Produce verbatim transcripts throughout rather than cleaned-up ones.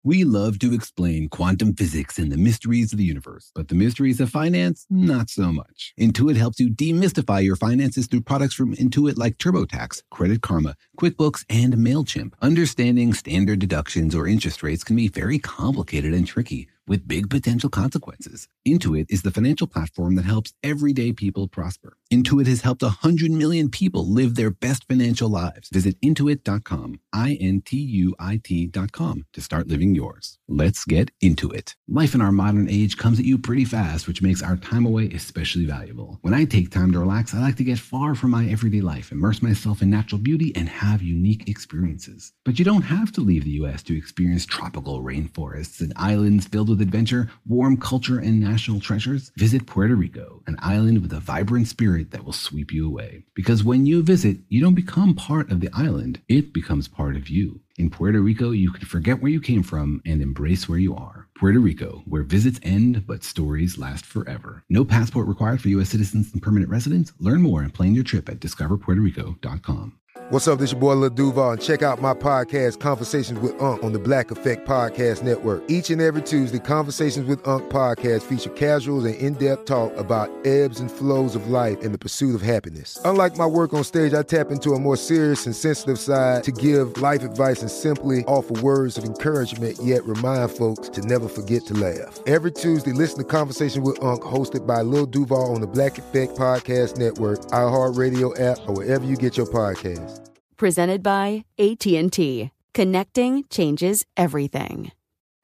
We love to explain quantum physics and the mysteries of the universe, but the mysteries of finance, not so much. Intuit helps you demystify your finances through products from Intuit like TurboTax, Credit Karma, QuickBooks, and MailChimp. Understanding standard deductions or interest rates can be very complicated and tricky, with big potential consequences. Intuit is the financial platform that helps everyday people prosper. Intuit has helped one hundred million people live their best financial lives. Visit intuit dot com, I N T U I T dot com, to start living yours. Let's get into it. Life in our modern age comes at you pretty fast, which makes our time away especially valuable. When I take time to relax, I like to get far from my everyday life, immerse myself in natural beauty, and have unique experiences. But you don't have to leave the U S to experience tropical rainforests and islands filled with adventure, warm culture, and national treasures. Visit Puerto Rico, an island with a vibrant spirit that will sweep you away. Because when you visit, you don't become part of the island, it becomes part of you. In Puerto Rico, you can forget where you came from and embrace where you are. Puerto Rico, where visits end, but stories last forever. No passport required for U S citizens and permanent residents. Learn more and plan your trip at discover puerto rico dot com. What's up, this your boy Lil Duval, and check out my podcast, Conversations with Unc, on the Black Effect Podcast Network. Each and every Tuesday, Conversations with Unc podcast feature casual and in-depth talk about ebbs and flows of life and the pursuit of happiness. Unlike my work on stage, I tap into a more serious and sensitive side to give life advice and simply offer words of encouragement, yet remind folks to never forget to laugh. Every Tuesday, listen to Conversation with Unc, hosted by Lil Duval on the Black Effect Podcast Network, iHeartRadio app, or wherever you get your podcasts. Presented by A T and T. Connecting changes everything.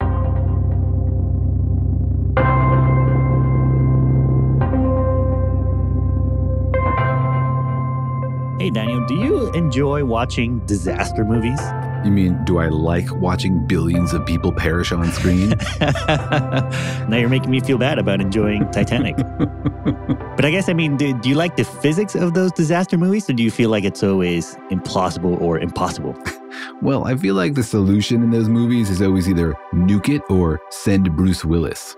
Hey, Daniel, do you enjoy watching disaster movies? You mean, do I like watching billions of people perish on screen? Now you're making me feel bad about enjoying Titanic. But I guess, I mean, do, do you like the physics of those disaster movies, or do you feel like it's always implausible or impossible? Well, I feel like the solution in those movies is always either nuke it or send Bruce Willis.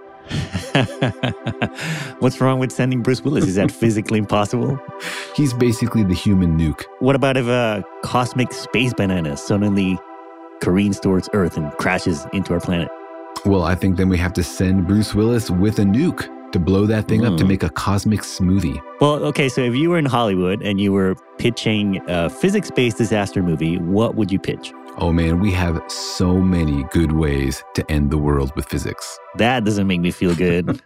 What's wrong with sending Bruce Willis? Is that physically impossible? He's basically the human nuke. What about if a cosmic space banana suddenly careens towards Earth and crashes into our planet? Well, I think then we have to send Bruce Willis with a nuke to blow that thing mm. up to make a cosmic smoothie. Well, okay, so if you were in Hollywood and you were pitching a physics-based disaster movie, what would you pitch? Oh man, we have so many good ways to end the world with physics. That doesn't make me feel good.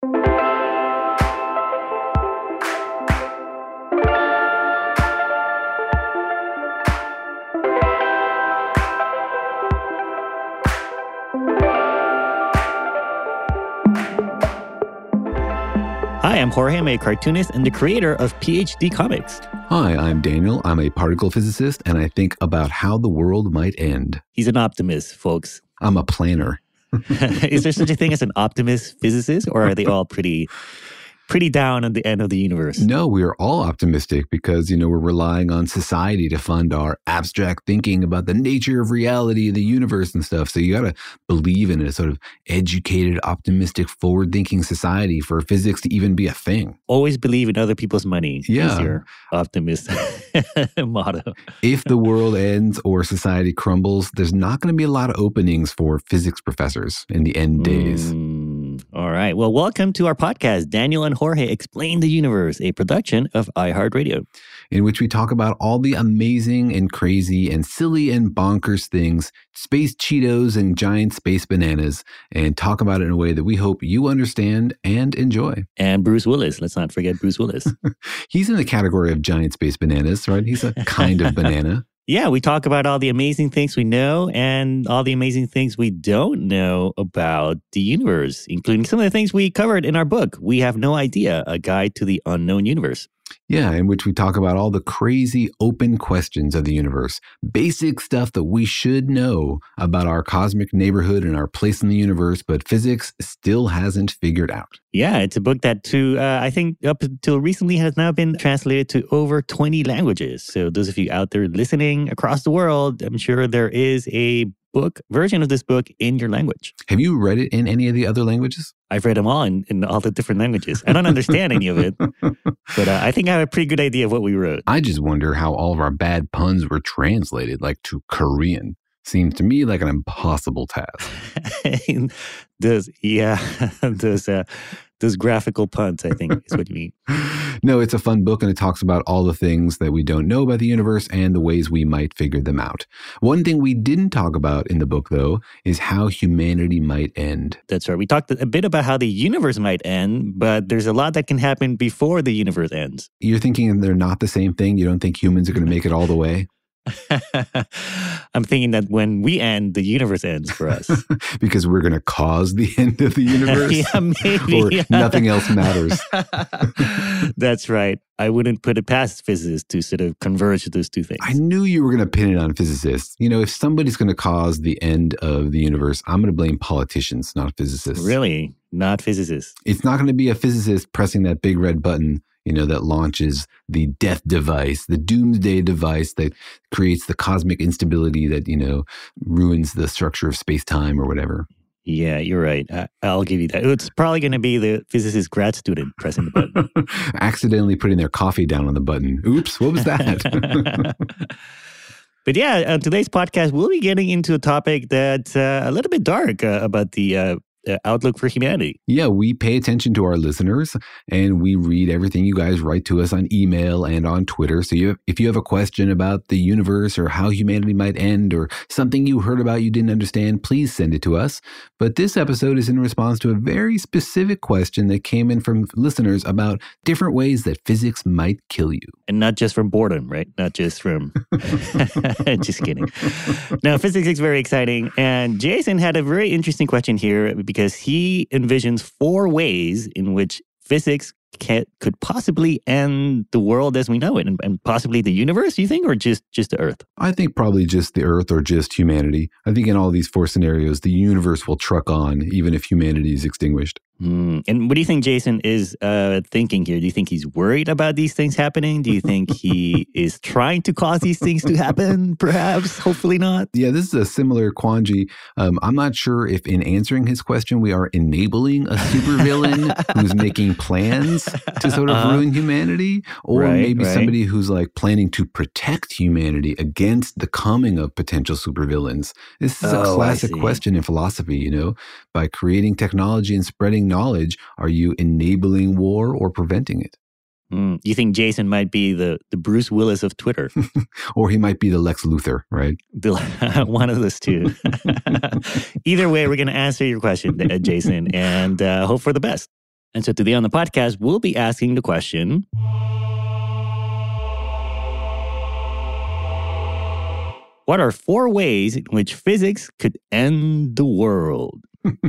Hi, I'm Jorge. I'm a cartoonist and the creator of P H D Comics. Hi, I'm Daniel. I'm a particle physicist, and I think about how the world might end. He's an optimist, folks. I'm a planner. Is there such a thing as an optimist physicist, or are they all pretty... pretty down at the end of the universe? No, we are all optimistic because, you know, we're relying on society to fund our abstract thinking about the nature of reality, the universe and stuff. So you got to believe in a sort of educated, optimistic, forward-thinking society for physics to even be a thing. Always believe in other people's money. Yeah. Is your optimist motto. If the world ends or society crumbles, there's not going to be a lot of openings for physics professors in the end days. Mm. All right. Well, welcome to our podcast, Daniel and Jorge Explain the Universe, a production of iHeartRadio, in which we talk about all the amazing and crazy and silly and bonkers things, space Cheetos and giant space bananas, and talk about it in a way that we hope you understand and enjoy. And Bruce Willis. Let's not forget Bruce Willis. He's in the category of giant space bananas, right? He's a kind of banana. Yeah, we talk about all the amazing things we know and all the amazing things we don't know about the universe, including some of the things we covered in our book, We Have No Idea, A Guide to the Unknown Universe. Yeah, in which we talk about all the crazy open questions of the universe, basic stuff that we should know about our cosmic neighborhood and our place in the universe, but physics still hasn't figured out. Yeah, it's a book that, to uh, I think up until recently, has now been translated to over twenty languages. So those of you out there listening across the world, I'm sure there is a book version of this book in your language. Have you read it in any of the other languages? I've read them all in, in all the different languages. I don't understand any of it, but uh, I think I have a pretty good idea of what we wrote. I just wonder how all of our bad puns were translated, like to Korean. Seems to me like an impossible task. those, yeah, those, uh, those graphical puns, I think, is what you mean. No, it's a fun book, and it talks about all the things that we don't know about the universe and the ways we might figure them out. One thing we didn't talk about in the book, though, is how humanity might end. That's right. We talked a bit about how the universe might end, but there's a lot that can happen before the universe ends. You're thinking they're not the same thing? You don't think humans are going to make it all the way? I'm thinking that when we end, the universe ends for us. Because we're going to cause the end of the universe? Yeah, maybe. Or nothing else matters. That's right. I wouldn't put it past physicists to sort of converge those two things. I knew you were going to pin it on physicists. You know, if somebody's going to cause the end of the universe, I'm going to blame politicians, not physicists. Really? Not physicists? It's not going to be a physicist pressing that big red button, you know, that launches the death device, the doomsday device that creates the cosmic instability that, you know, ruins the structure of space-time or whatever. Yeah, you're right. I, I'll give you that. It's probably going to be the physicist grad student pressing the button. Accidentally putting their coffee down on the button. Oops, what was that? But yeah, on today's podcast, we'll be getting into a topic that's uh, a little bit dark uh, about the uh, uh, outlook for humanity. Yeah, we pay attention to our listeners, and we read everything you guys write to us on email and on Twitter. So you, if you have a question about the universe or how humanity might end or something you heard about you didn't understand, please send it to us. But this episode is in response to a very specific question that came in from listeners about different ways that physics might kill you. And not just from boredom, right? Not just from... Just kidding. Now, physics is very exciting. And Jason had a very interesting question here because he envisions four ways in which physics can, could possibly end the world as we know it, and, and possibly the universe, you think, or just, just the Earth? I think probably just the Earth or just humanity. I think in all these four scenarios, the universe will truck on even if humanity is extinguished. Mm. And what do you think Jason is uh, thinking here? Do you think he's worried about these things happening? Do you think he is trying to cause these things to happen, perhaps? Hopefully not. Yeah, this is a similar quandary. Um, I'm not sure if in answering his question, we are enabling a supervillain who's making plans to sort of uh-huh. ruin humanity, or right, maybe right. somebody who's like planning to protect humanity against the coming of potential supervillains. This is oh, a classic question in philosophy, you know, by creating technology and spreading knowledge, are you enabling war or preventing it? Mm, you think Jason might be the, the Bruce Willis of Twitter? Or he might be the Lex Luthor, right? The, one of those two. Either way, we're going to answer your question, Jason, and uh, hope for the best. And so today on the podcast, we'll be asking the question... What are four ways in which physics could end the world?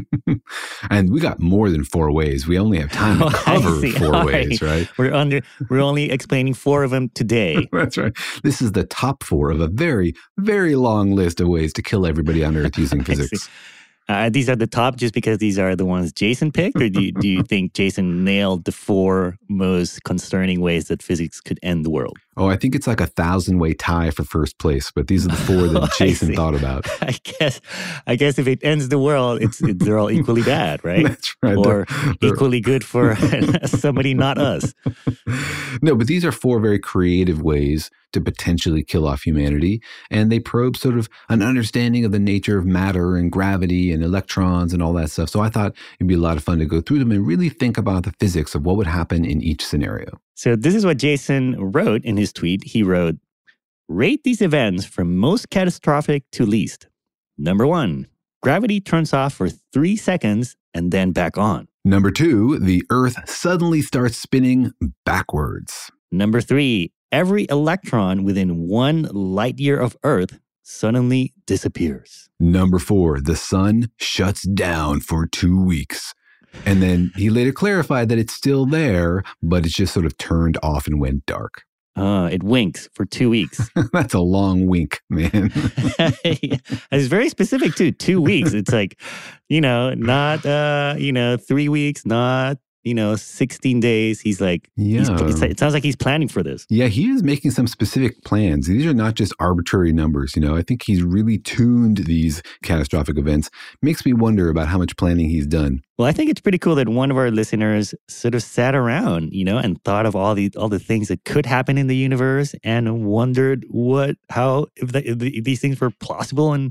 And we got more than four ways. We only have time to Oh, cover I see. four All ways, right? We're under. We're only explaining four of them today. That's right. This is the top four of a very, very long list of ways to kill everybody on Earth using physics. Uh, these are the top just because these are the ones Jason picked? Or do you, do you think Jason nailed the four most concerning ways that physics could end the world? Oh, I think it's like a thousand-way tie for first place, but these are the four that Oh, I Jason see. thought about. I guess I guess if it ends the world, it's, it, they're all equally bad, right? That's right. Or They're- they're- equally good for somebody not us. No, but these are four very creative ways to potentially kill off humanity. And they probe sort of an understanding of the nature of matter and gravity and electrons and all that stuff. So I thought it'd be a lot of fun to go through them and really think about the physics of what would happen in each scenario. So this is what Jason wrote in his tweet. He wrote, rate these events from most catastrophic to least. Number one, gravity turns off for three seconds and then back on. Number two, the Earth suddenly starts spinning backwards. Number three, every electron within one light year of Earth suddenly disappears. Number four, the sun shuts down for two weeks. And then he later clarified that it's still there, but it's just sort of turned off and went dark. Uh, it winks for two weeks. That's a long wink, man. It's very specific too. Two weeks. It's like, you know, not, uh, you know, three weeks, not, you know, sixteen days. He's like, Yeah. he's, it's, it sounds like he's planning for this. Yeah, he is making some specific plans. These are not just arbitrary numbers. You know, I think he's really tuned these catastrophic events. Makes me wonder about how much planning he's done. Well, I think it's pretty cool that one of our listeners sort of sat around, you know, and thought of all the all the things that could happen in the universe and wondered what, how, if, the, if, the, if these things were plausible and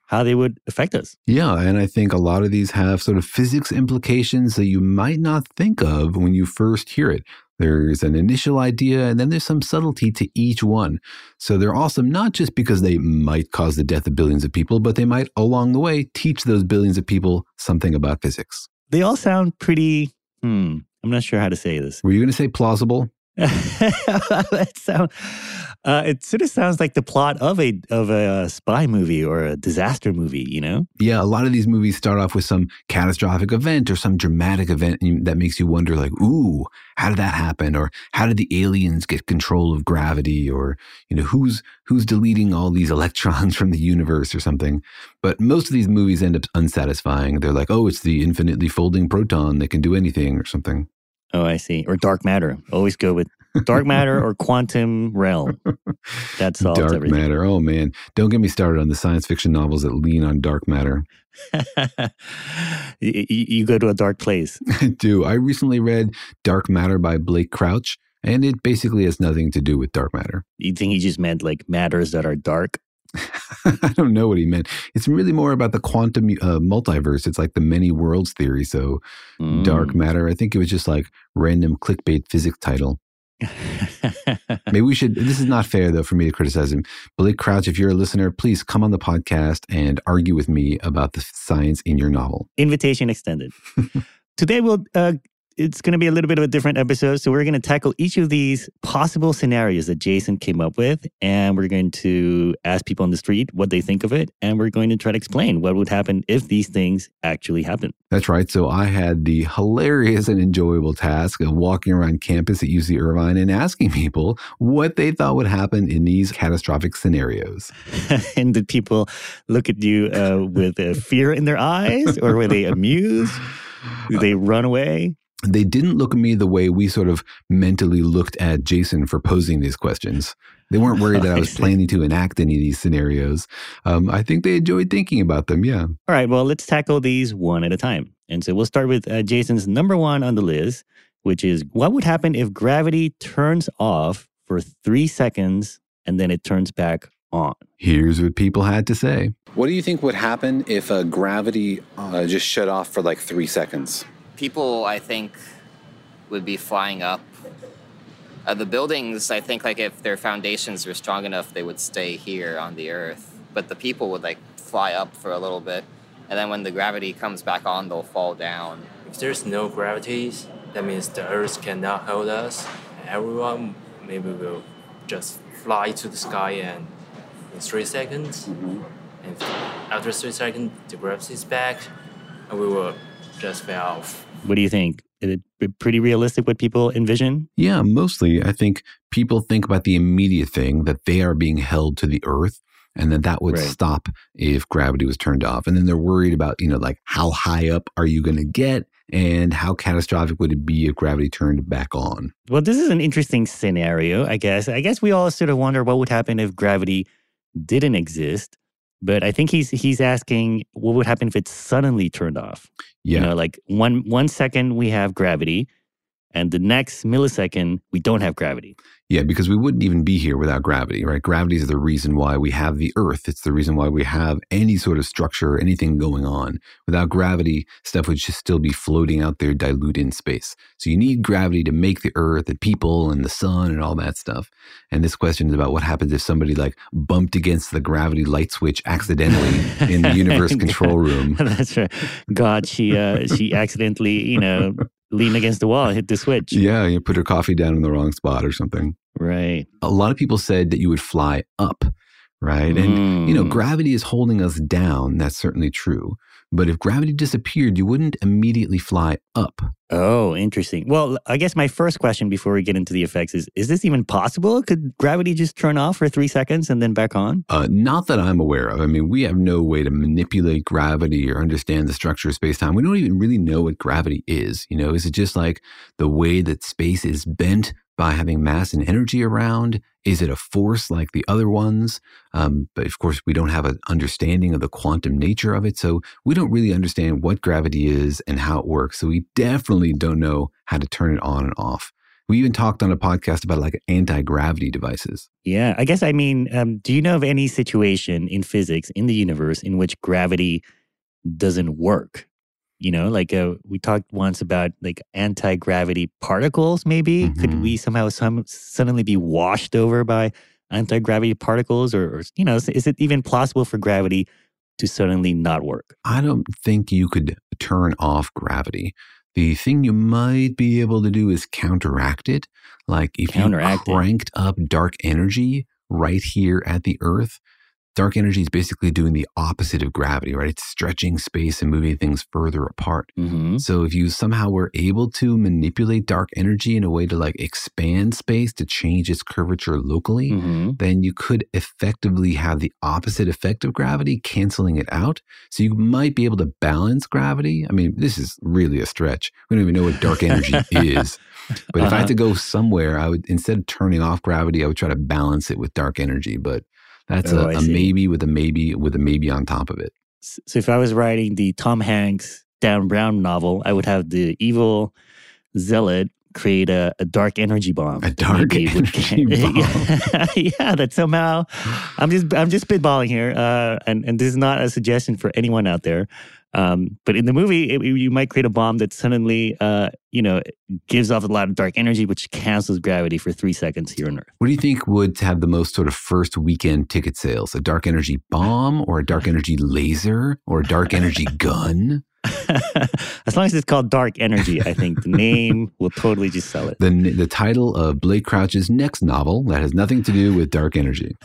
how they would affect us. Yeah, and I think a lot of these have sort of physics implications that you might not think of when you first hear it. There's an initial idea, and then there's some subtlety to each one. So they're awesome not just because they might cause the death of billions of people, but they might, along the way, teach those billions of people something about physics. They all sound pretty, hmm, I'm not sure how to say this. Were you going to say plausible? that sound, uh, it sort of sounds like the plot of a of a spy movie or a disaster movie, you know? Yeah, a lot of these movies start off with some catastrophic event or some dramatic event that makes you wonder, like, ooh, how did that happen? Or how did the aliens get control of gravity? Or, you know, who's who's deleting all these electrons from the universe or something? But most of these movies end up unsatisfying. They're like, oh, it's the infinitely folding proton that can do anything or something. Oh, I see. Or dark matter. Always go with dark matter or quantum realm. That solves dark everything. matter. Oh, man. Don't get me started on the science fiction novels that lean on dark matter. you, you go to a dark place. I do. I recently read Dark Matter by Blake Crouch, and it basically has nothing to do with dark matter. You think he just meant like matters that are dark? I don't know what he meant. It's really more about the quantum uh, multiverse. It's like the many worlds theory. So mm. dark matter, I think it was just like random clickbait physics title. Maybe we should, this is not fair though for me to criticize him. Blake Crouch, if you're a listener, please come on the podcast and argue with me about the science in your novel. Invitation extended. Today we'll uh, it's going to be a little bit of a different episode. So we're going to tackle each of these possible scenarios that Jason came up with. And we're going to ask people on the street what they think of it. And we're going to try to explain what would happen if these things actually happen. That's right. So I had the hilarious and enjoyable task of walking around campus at U C Irvine and asking people what they thought would happen in these catastrophic scenarios. And did people look at you uh, with uh, fear in their eyes, or were they amused? Did they run away? They didn't look at me the way we sort of mentally looked at Jason for posing these questions. They weren't worried that I was planning to enact any of these scenarios. Um, I think they enjoyed thinking about them, yeah. All right, well, let's tackle these one at a time. And so we'll start with uh, Jason's number one on the list, which is what would happen if gravity turns off for three seconds and then it turns back on? Here's what people had to say. What do you think would happen if uh, gravity uh, just shut off for like three seconds? People, I think, would be flying up. Uh, the buildings, I think, like if their foundations were strong enough, they would stay here on the Earth. But the people would like fly up for a little bit, and then when the gravity comes back on, they'll fall down. If there's no gravity, that means the Earth cannot hold us. Everyone maybe will just fly to the sky and in three seconds. Mm-hmm. And after three seconds, the gravity is back, and we will just fell off. What do you think? Is it pretty realistic what people envision? Yeah, mostly. I think people think about the immediate thing, that they are being held to the earth, and that that would right. stop if gravity was turned off. And then they're worried about, you know, like how high up are you going to get, and how catastrophic would it be if gravity turned back on? Well, this is an interesting scenario, I guess. I guess we all sort of wonder what would happen if gravity didn't exist. But I think he's he's asking what would happen if it suddenly turned off. Yeah. You know, like one one second we have gravity, and the next millisecond we don't have gravity. Yeah, because we wouldn't even be here without gravity, right? Gravity is the reason why we have the Earth. It's the reason why we have any sort of structure, anything going on. Without gravity, stuff would just still be floating out there, dilute in space. So you need gravity to make the Earth and people and the sun and all that stuff. And this question is about what happens if somebody like bumped against the gravity light switch accidentally in the universe control room. That's right. God, she uh, she accidentally, you know, leaned against the wall, hit the switch. Yeah, you put her coffee down in the wrong spot or something. Right. A lot of people said that you would fly up, right? And, mm. you know, gravity is holding us down. That's certainly true. But if gravity disappeared, you wouldn't immediately fly up. Oh, interesting. Well, I guess my first question before we get into the effects is, is this even possible? Could gravity just turn off for three seconds and then back on? Uh, not that I'm aware of. I mean, we have no way to manipulate gravity or understand the structure of space-time. We don't even really know what gravity is. You know, is it just like the way that space is bent by having mass and energy around? Is it a force like the other ones? Um, but of course, we don't have an understanding of the quantum nature of it. So we don't really understand what gravity is and how it works. So we definitely don't know how to turn it on and off. We even talked on a podcast about like anti-gravity devices. Yeah, I guess I mean, um, do you know of any situation in physics, in the universe, in which gravity doesn't work? You know, like uh, we talked once about like anti-gravity particles, maybe? Mm-hmm. Could we somehow some, suddenly be washed over by anti-gravity particles? Or, or, you know, is, is it even possible for gravity to suddenly not work? I don't think you could turn off gravity. The thing you might be able to do is counteract it. Like if Counteract you it. cranked up dark energy right here at the Earth, dark energy is basically doing the opposite of gravity, right? It's stretching space and moving things further apart. Mm-hmm. So if you somehow were able to manipulate dark energy in a way to like expand space to change its curvature locally, Mm-hmm. then you could effectively have the opposite effect of gravity, canceling it out. So you might be able to balance gravity. I mean, this is really a stretch. We don't even know what dark energy is. But if I had to go somewhere, I would, instead of turning off gravity, I would try to balance it with dark energy. But that's Oh, a, I a see. maybe with a maybe with a maybe on top of it. So if I was writing the Tom Hanks Dan Brown novel, I would have the evil zealot create a, a dark energy bomb. A dark Maybe it would- energy bomb. yeah, yeah, that somehow I'm just I'm just spitballing here, uh, and and this is not a suggestion for anyone out there. Um, but in the movie, it, you might create a bomb that suddenly, uh, you know, gives off a lot of dark energy, which cancels gravity for three seconds here on Earth. What do you think would have the most sort of first weekend ticket sales? A dark energy bomb or a dark energy laser or a dark energy gun? As long as it's called Dark Energy, I think the name will totally just sell it. The, the title of Blake Crouch's next novel that has nothing to do with dark energy.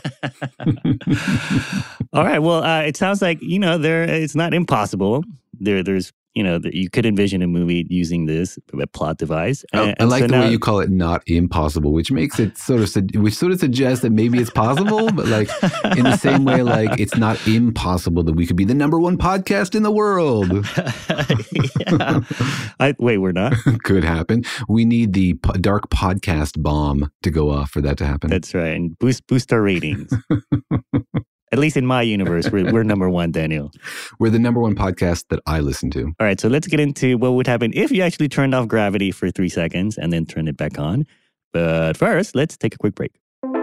All right. Well, uh, it sounds like, you know, there it's not impossible. There, there's, you know, that you could envision a movie using this a plot device. I, And- I like and so the now- way you call it not impossible, which makes it sort of, su- which sort of suggests that maybe it's possible, but like in the same way, like it's not impossible that we could be the number one podcast in the world. yeah. I, wait, we're not? Could happen. We need the po- dark podcast bomb to go off for that to happen. That's right. And boost boost our ratings. At least in my universe, we're, we're number one, Daniel. We're the number one podcast that I listen to. All right, so let's get into what would happen if you actually turned off gravity for three seconds and then turned it back on. But first, let's take a quick break.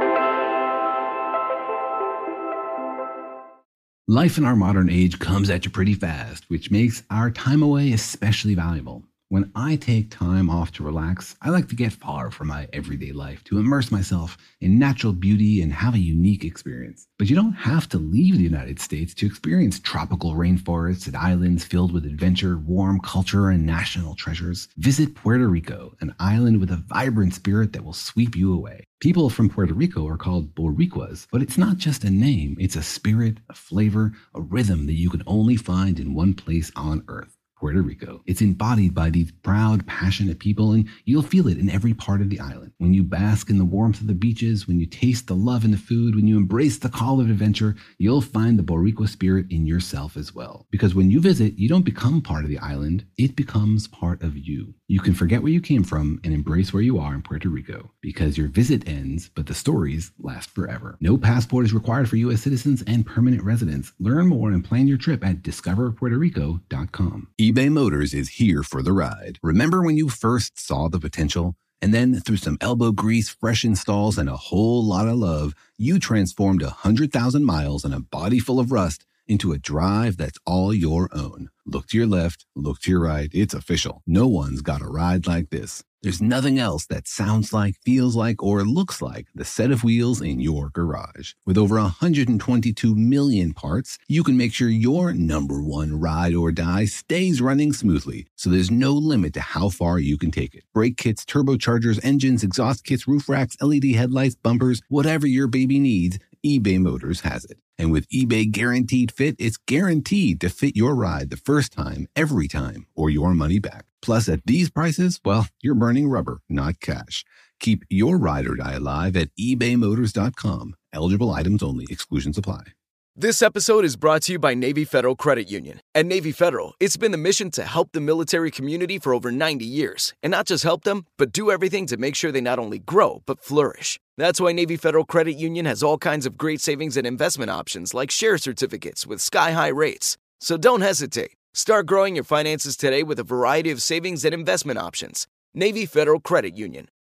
Life in our modern age comes at you pretty fast, which makes our time away especially valuable. When I take time off to relax, I like to get far from my everyday life to immerse myself in natural beauty and have a unique experience. But you don't have to leave the United States to experience tropical rainforests and islands filled with adventure, warm culture, and national treasures. Visit Puerto Rico, an island with a vibrant spirit that will sweep you away. People from Puerto Rico are called Boricuas, but it's not just a name. It's a spirit, a flavor, a rhythm that you can only find in one place on Earth. Puerto Rico. It's embodied by these proud, passionate people, and you'll feel it in every part of the island. When you bask in the warmth of the beaches, when you taste the love in the food, when you embrace the call of adventure, you'll find the Boricua spirit in yourself as well. Because when you visit, you don't become part of the island, it becomes part of you. You can forget where you came from and embrace where you are in Puerto Rico, because your visit ends, but the stories last forever. No passport is required for U S citizens and permanent residents. Learn more and plan your trip at discover puerto rico dot com. eBay Motors is here for the ride. Remember when you first saw the potential? And then through some elbow grease, fresh installs, and a whole lot of love, you transformed one hundred thousand miles and a body full of rust into a drive that's all your own. Look to your left, look to your right. It's official. No one's got a ride like this. There's nothing else that sounds like, feels like, or looks like the set of wheels in your garage. With over one hundred twenty-two million parts, you can make sure your number one ride or die stays running smoothly, so there's no limit to how far you can take it. Brake kits, turbochargers, engines, exhaust kits, roof racks, L E D headlights, bumpers, whatever your baby needs, eBay Motors has it. And with eBay Guaranteed Fit, it's guaranteed to fit your ride the first time, every time, or your money back. Plus, at these prices, well, you're burning rubber, not cash. Keep your ride or die alive at ebay motors dot com. Eligible items only. Exclusions apply. This episode is brought to you by Navy Federal Credit Union. At Navy Federal, it's been the mission to help the military community for over ninety years. And not just help them, but do everything to make sure they not only grow, but flourish. That's why Navy Federal Credit Union has all kinds of great savings and investment options like share certificates with sky-high rates. So don't hesitate. Start growing your finances today with a variety of savings and investment options. Navy Federal Credit Union.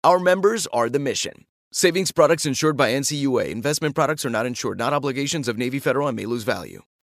Our members are the mission. Savings products insured by N C U A. Investment products are not insured, not obligations of Navy Federal and may lose value.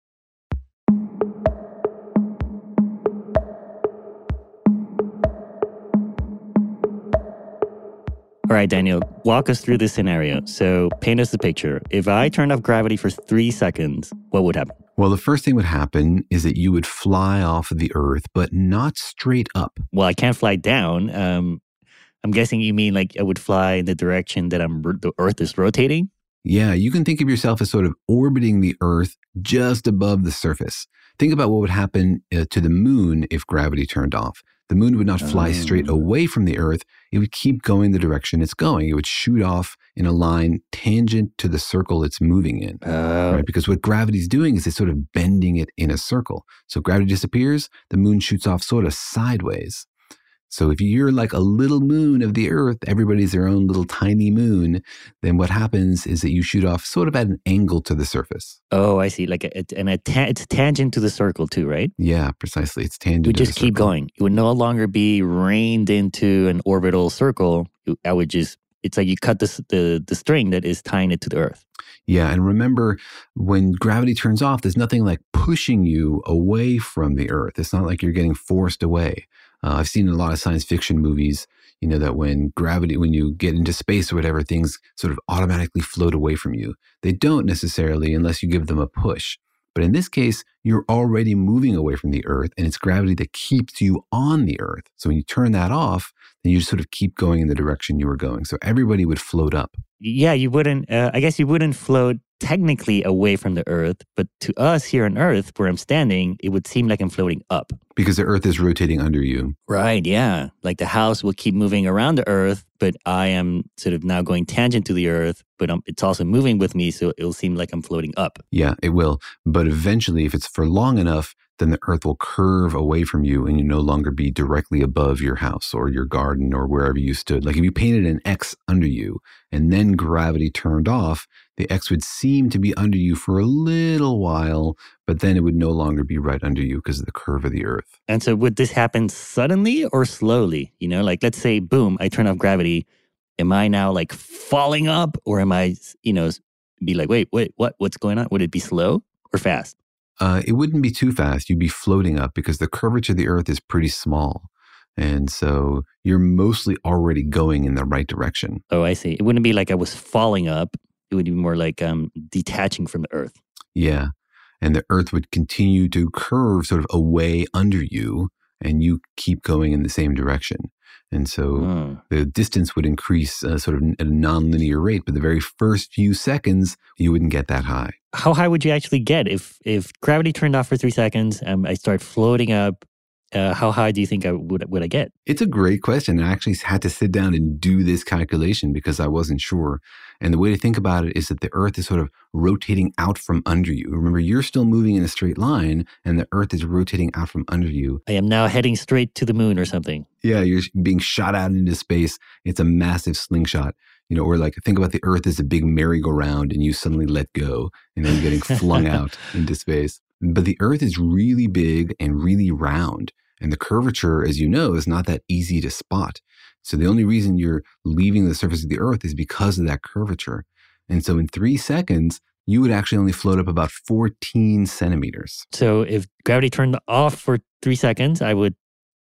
All right, Daniel, walk us through this scenario. So paint us the picture. If I turned off gravity for three seconds, what would happen? Well, the first thing would happen is that you would fly off of the Earth, but not straight up. Well, I can't fly down. Um, I'm guessing you mean like I would fly in the direction that I'm the Earth is rotating? Yeah, you can think of yourself as sort of orbiting the Earth just above the surface. Think about what would happen uh, to the moon if gravity turned off. The moon would not fly straight away from the Earth. It would keep going the direction it's going. It would shoot off in a line tangent to the circle it's moving in. Uh, right? Because what gravity's doing is it's sort of bending it in a circle. So gravity disappears, the moon shoots off sort of sideways. So if you're like a little moon of the Earth, everybody's their own little tiny moon, then what happens is that you shoot off sort of at an angle to the surface. Oh, I see. Like a, and a ta- it's tangent to the circle too, right? Yeah, precisely. It's tangent. You would to just the keep circle. going. It would no longer be reined into an orbital circle. I would just, it's like you cut the, the, the string that is tying it to the Earth. Yeah, and remember, when gravity turns off, there's nothing like pushing you away from the Earth. It's not like you're getting forced away. Uh, I've seen in a lot of science fiction movies, you know, that when gravity, when you get into space or whatever, things sort of automatically float away from you. They don't necessarily unless you give them a push. But in this case, you're already moving away from the Earth, and it's gravity that keeps you on the Earth. So when you turn that off, then you sort of keep going in the direction you were going. So everybody would float up. Yeah, you wouldn't, uh, I guess you wouldn't float technically away from the Earth, but to us here on Earth, where I'm standing, it would seem like I'm floating up. Because the Earth is rotating under you. Right, yeah. Like the house will keep moving around the Earth, but I am sort of now going tangent to the Earth, but um, it's also moving with me, so it'll seem like I'm floating up. Yeah, it will. But eventually, if it's for long enough, then the Earth will curve away from you and you no longer be directly above your house or your garden or wherever you stood. Like if you painted an X under you and then gravity turned off, the X would seem to be under you for a little while, but then it would no longer be right under you because of the curve of the Earth. And so would this happen suddenly or slowly? You know, like let's say, boom, I turn off gravity. Am I now like falling up, or am I, you know, be like, wait, wait, what, what's going on? Would it be slow or fast? Uh, it wouldn't be too fast. You'd be floating up because the curvature of the Earth is pretty small. And so you're mostly already going in the right direction. Oh, I see. It wouldn't be like I was falling up. It would be more like um, detaching from the Earth. Yeah. And the Earth would continue to curve sort of away under you, and you keep going in the same direction. And so oh. the distance would increase uh, sort of at a nonlinear rate, but the very first few seconds, you wouldn't get that high. How high would you actually get if if gravity turned off for three seconds and I start floating up? Uh, how high do you think I would would I get? It's a great question. I actually had to sit down and do this calculation because I wasn't sure. And the way to think about it is that the Earth is sort of rotating out from under you. Remember, you're still moving in a straight line, and the Earth is rotating out from under you. I am now heading straight to the moon or something. Yeah, you're being shot out into space. It's a massive slingshot. You know, or like think about the Earth as a big merry-go-round, and you suddenly let go, and then you're getting flung out into space. But the Earth is really big and really round. And the curvature, as you know, is not that easy to spot. So the only reason you're leaving the surface of the Earth is because of that curvature. And so in three seconds, you would actually only float up about fourteen centimeters. So if gravity turned off for three seconds, I would,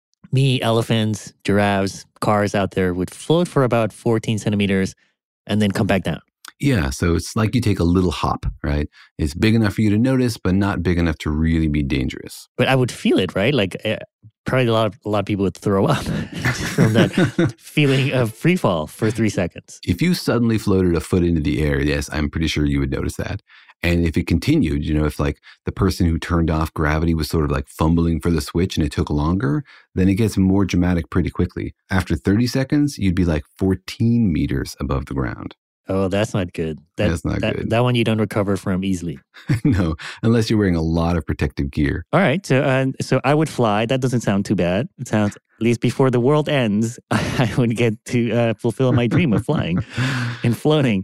me, elephants, giraffes, cars out there would float for about fourteen centimeters and then come back down. Yeah, so it's like you take a little hop, right? It's big enough for you to notice, but not big enough to really be dangerous. But I would feel it, right? Like uh, probably a lot of a lot of people would throw up from that feeling of free fall for three seconds. If you suddenly floated a foot into the air, yes, I'm pretty sure you would notice that. And if it continued, you know, if like the person who turned off gravity was sort of like fumbling for the switch and it took longer, then it gets more dramatic pretty quickly. After thirty seconds, you'd be like fourteen meters above the ground. Oh, that's not good. That, That's not that, good. That one you don't recover from easily. No, unless you're wearing a lot of protective gear. All right. So uh, so I would fly. That doesn't sound too bad. It sounds, at least before the world ends, I would get to uh, fulfill my dream of flying and floating.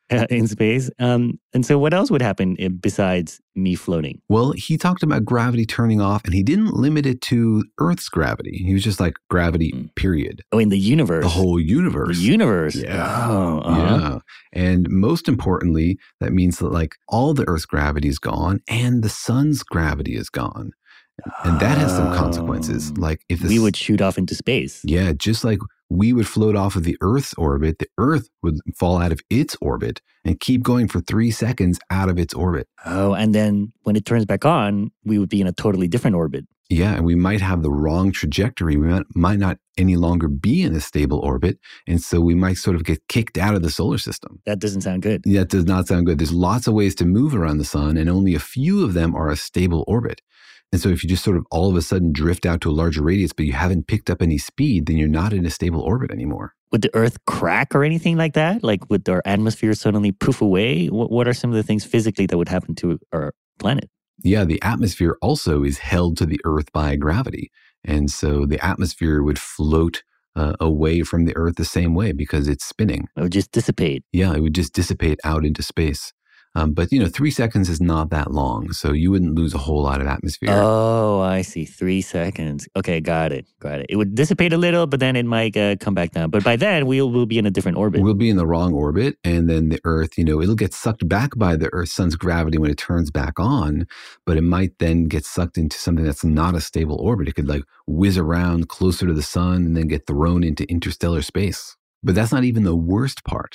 uh, in space. Um, and so what else would happen if, besides me floating? Well, he talked about gravity turning off, and he didn't limit it to Earth's gravity. He was just like gravity, Mm. period. Oh, in the universe. The whole universe. The universe. Yeah. Oh, uh-huh. Yeah. And most importantly, that means that like all the Earth's gravity is gone and the sun's gravity is gone. And that has some consequences. Oh. Like if the we s- would shoot off into space. Yeah, just like we would float off of the Earth's orbit, the Earth would fall out of its orbit and keep going for three seconds out of its orbit. Oh, and then when it turns back on, we would be in a totally different orbit. Yeah, and we might have the wrong trajectory. We might, might not any longer be in a stable orbit. And so we might sort of get kicked out of the solar system. That doesn't sound good. That does not sound good. There's lots of ways to move around the sun, and only a few of them are a stable orbit. And so if you just sort of all of a sudden drift out to a larger radius, but you haven't picked up any speed, then you're not in a stable orbit anymore. Would the Earth crack or anything like that? Like would our atmosphere suddenly poof away? What, what are some of the things physically that would happen to our planet? Yeah, the atmosphere also is held to the Earth by gravity. And so the atmosphere would float uh, away from the Earth the same way because it's spinning. It would just dissipate. Yeah, it would just dissipate out into space. Um, but, you know, three seconds is not that long, so you wouldn't lose a whole lot of atmosphere. Oh, I see. Three seconds. Okay, got it. Got it. It would dissipate a little, but then it might uh, come back down. But by then, we'll, we'll be in a different orbit. We'll be in the wrong orbit, and then the Earth, you know, it'll get sucked back by the Earth, sun's gravity when it turns back on, but it might then get sucked into something that's not a stable orbit. It could like whiz around closer to the sun and then get thrown into interstellar space. But that's not even the worst part.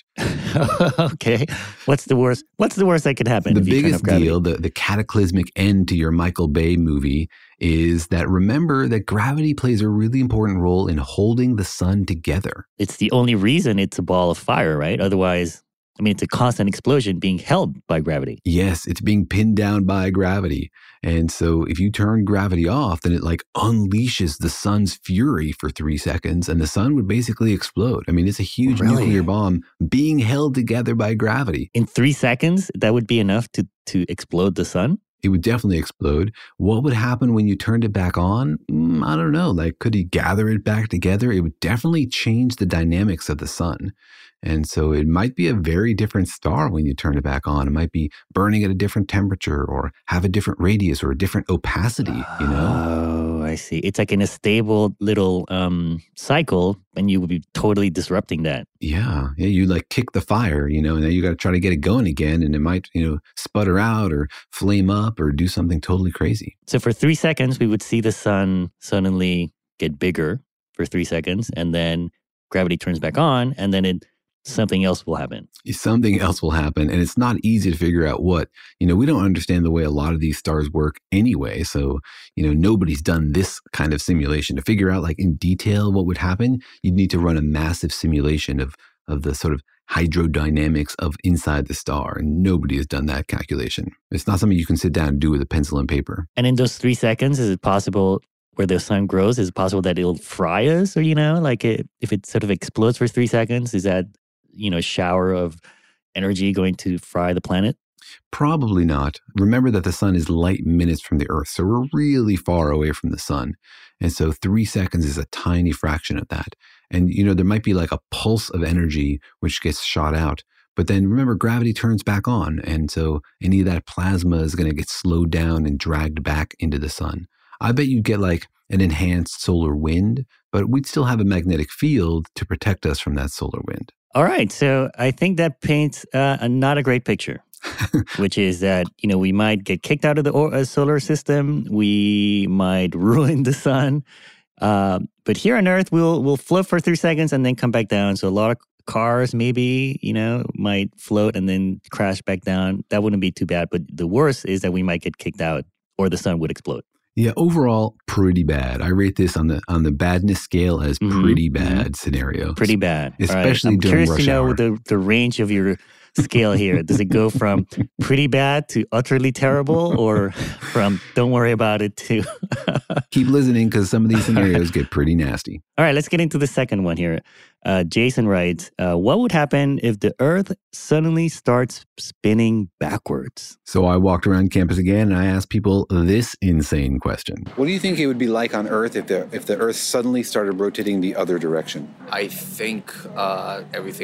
Okay. What's the worst? What's the worst that could happen? The if you turn biggest off gravity? deal, the, the cataclysmic end to your Michael Bay movie is that remember that gravity plays a really important role in holding the sun together. It's the only reason it's a ball of fire, right? Otherwise, I mean, it's a constant explosion being held by gravity. Yes, it's being pinned down by gravity. And so if you turn gravity off, then it like unleashes the sun's fury for three seconds and the sun would basically explode. I mean, it's a huge Really? nuclear bomb being held together by gravity. In three seconds, that would be enough to, to explode the sun? It would definitely explode. What would happen when you turned it back on? Mm, I don't know. Like, could he gather it back together? It would definitely change the dynamics of the sun. And so it might be a very different star when you turn it back on. It might be burning at a different temperature or have a different radius or a different opacity, you know? Oh, I see. It's like in a stable little um, cycle, and you would be totally disrupting that. Yeah. Yeah. You like kick the fire, you know, and then you got to try to get it going again. And it might, you know, sputter out or flame up or do something totally crazy. So for three seconds, we would see the sun suddenly get bigger for three seconds, and then gravity turns back on, and then it something else will happen. Something else will happen. And it's not easy to figure out what. You know, we don't understand the way a lot of these stars work anyway. So, you know, nobody's done this kind of simulation. To figure out like in detail what would happen, you'd need to run a massive simulation of of the sort of hydrodynamics of inside the star. And nobody has done that calculation. It's not something you can sit down and do with a pencil and paper. And in those three seconds, is it possible where the sun grows, is it possible that it'll fry us? Or, you know, like it, if it sort of explodes for three seconds, is that, you know, a shower of energy going to fry the planet? Probably not. Remember that the sun is light minutes from the Earth, so we're really far away from the sun. And so three seconds is a tiny fraction of that. And, you know, there might be like a pulse of energy which gets shot out. But then remember, gravity turns back on. And so any of that plasma is going to get slowed down and dragged back into the sun. I bet you'd get like an enhanced solar wind, but we'd still have a magnetic field to protect us from that solar wind. All right. So I think that paints uh, a not a great picture, which is that, you know, we might get kicked out of the or- uh, solar system. We might ruin the sun. Uh, but here on Earth, we'll we'll float for three seconds and then come back down. So a lot of cars maybe, you know, might float and then crash back down. That wouldn't be too bad. But the worst is that we might get kicked out or the sun would explode. Yeah, overall, pretty bad. I rate this on the on the badness scale as Mhm, pretty mhm. bad scenario. Pretty bad. All right. Especially I'm during curious rush to know hour. the, the range of your scale here. Does it go from pretty bad to utterly terrible, or from don't worry about it to... Keep listening because some of these scenarios get pretty nasty. All right, let's get into the second one here. Uh, Jason writes, uh, what would happen if the Earth suddenly starts spinning backwards? So I walked around campus again and I asked people this insane question. What do you think it would be like on Earth if the if the Earth suddenly started rotating the other direction? I think uh, everything would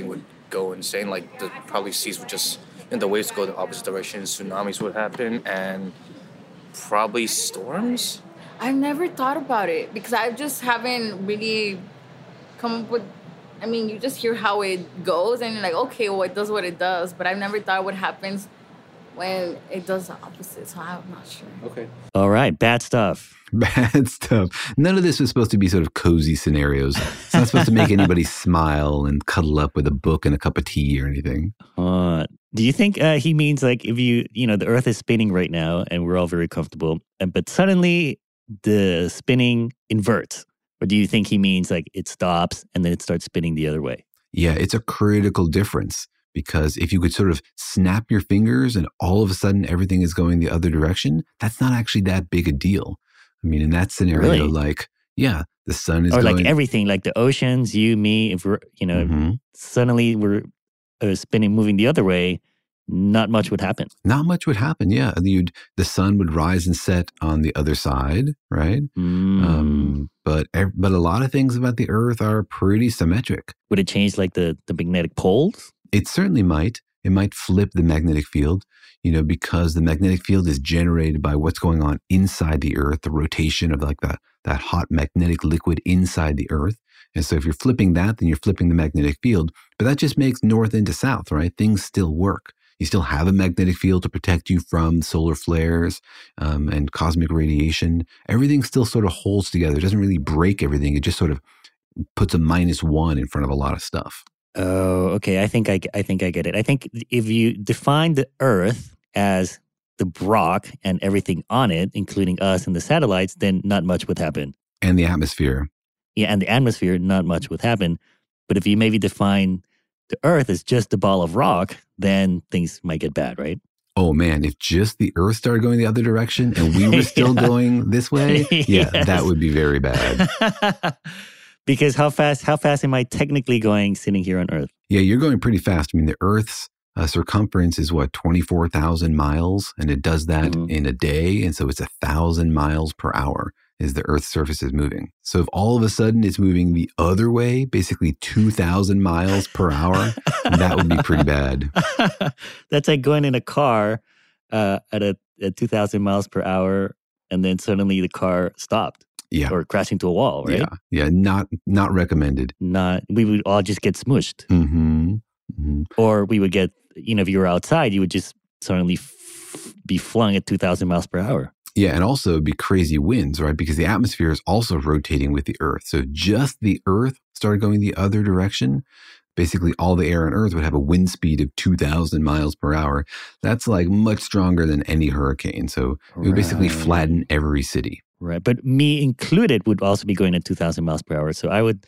go insane. Like the probably seas would just, and the waves go the opposite direction. Tsunamis would happen, and probably storms. I've never thought about it because I just haven't really come up with. I mean, you just hear how it goes, and you're like, okay, well, it does what it does. But I've never thought what happens when it does the opposite. So I'm not sure. Okay. All right, bad stuff. Bad stuff. None of this was supposed to be sort of cozy scenarios. It's not supposed to make anybody smile and cuddle up with a book and a cup of tea or anything. Uh, do you think uh, he means like if you, you know, the Earth is spinning right now and we're all very comfortable, and but suddenly the spinning inverts? Or do you think he means like it stops and then it starts spinning the other way? Yeah, it's a critical difference because if you could sort of snap your fingers and all of a sudden everything is going the other direction, that's not actually that big a deal. I mean, in that scenario, Really? like, yeah, the sun is Or going... like everything, like the oceans, you, me, if we're, you know, Mhm. suddenly we're uh, spinning, moving the other way, not much would happen. Not much would happen, yeah. You'd, the sun would rise and set on the other side, right? Mm. Um, but ev- but a lot of things about the Earth are pretty symmetric. Would it change like the, the magnetic poles? It certainly might. It might flip the magnetic field, you know, because the magnetic field is generated by what's going on inside the Earth, the rotation of like that, that hot magnetic liquid inside the Earth. And so if you're flipping that, then you're flipping the magnetic field. But that just makes north into south, right? Things still work. You still have a magnetic field to protect you from solar flares um, and cosmic radiation. Everything still sort of holds together. It doesn't really break everything. It just sort of puts a minus one in front of a lot of stuff. Oh, okay. I think I, I think I get it. I think if you define the Earth as the rock and everything on it, including us and the satellites, then not much would happen. And the atmosphere. Yeah, and the atmosphere, not much would happen. But if you maybe define the Earth as just a ball of rock, then things might get bad, right? Oh man, if just the Earth started going the other direction and we were still Yeah. going this way, yeah, Yes. that would be very bad. Because how fast how fast am I technically going sitting here on Earth? Yeah, you're going pretty fast. I mean, the Earth's uh, circumference is what, twenty-four thousand miles, and it does that Mhm. in a day, and so it's a thousand miles per hour is the Earth's surface is moving. So if all of a sudden it's moving the other way, basically two thousand miles per hour, that would be pretty bad. That's like going in a car uh, at a at two thousand miles per hour, and then suddenly the car stopped Yeah, or crashed into a wall, right? yeah, yeah. Not not recommended. Not we would all just get smushed, Mm-hmm. Mm-hmm. or we would get, you know, if you were outside, you would just suddenly f- be flung at two thousand miles per hour. Yeah, and also it'd be crazy winds, right? Because the atmosphere is also rotating with the Earth. So if just the Earth started going the other direction, basically all the air on Earth would have a wind speed of two thousand miles per hour. That's like much stronger than any hurricane. So it would basically Right. flatten every city. Right. But me included would also be going at two thousand miles per hour. So I would,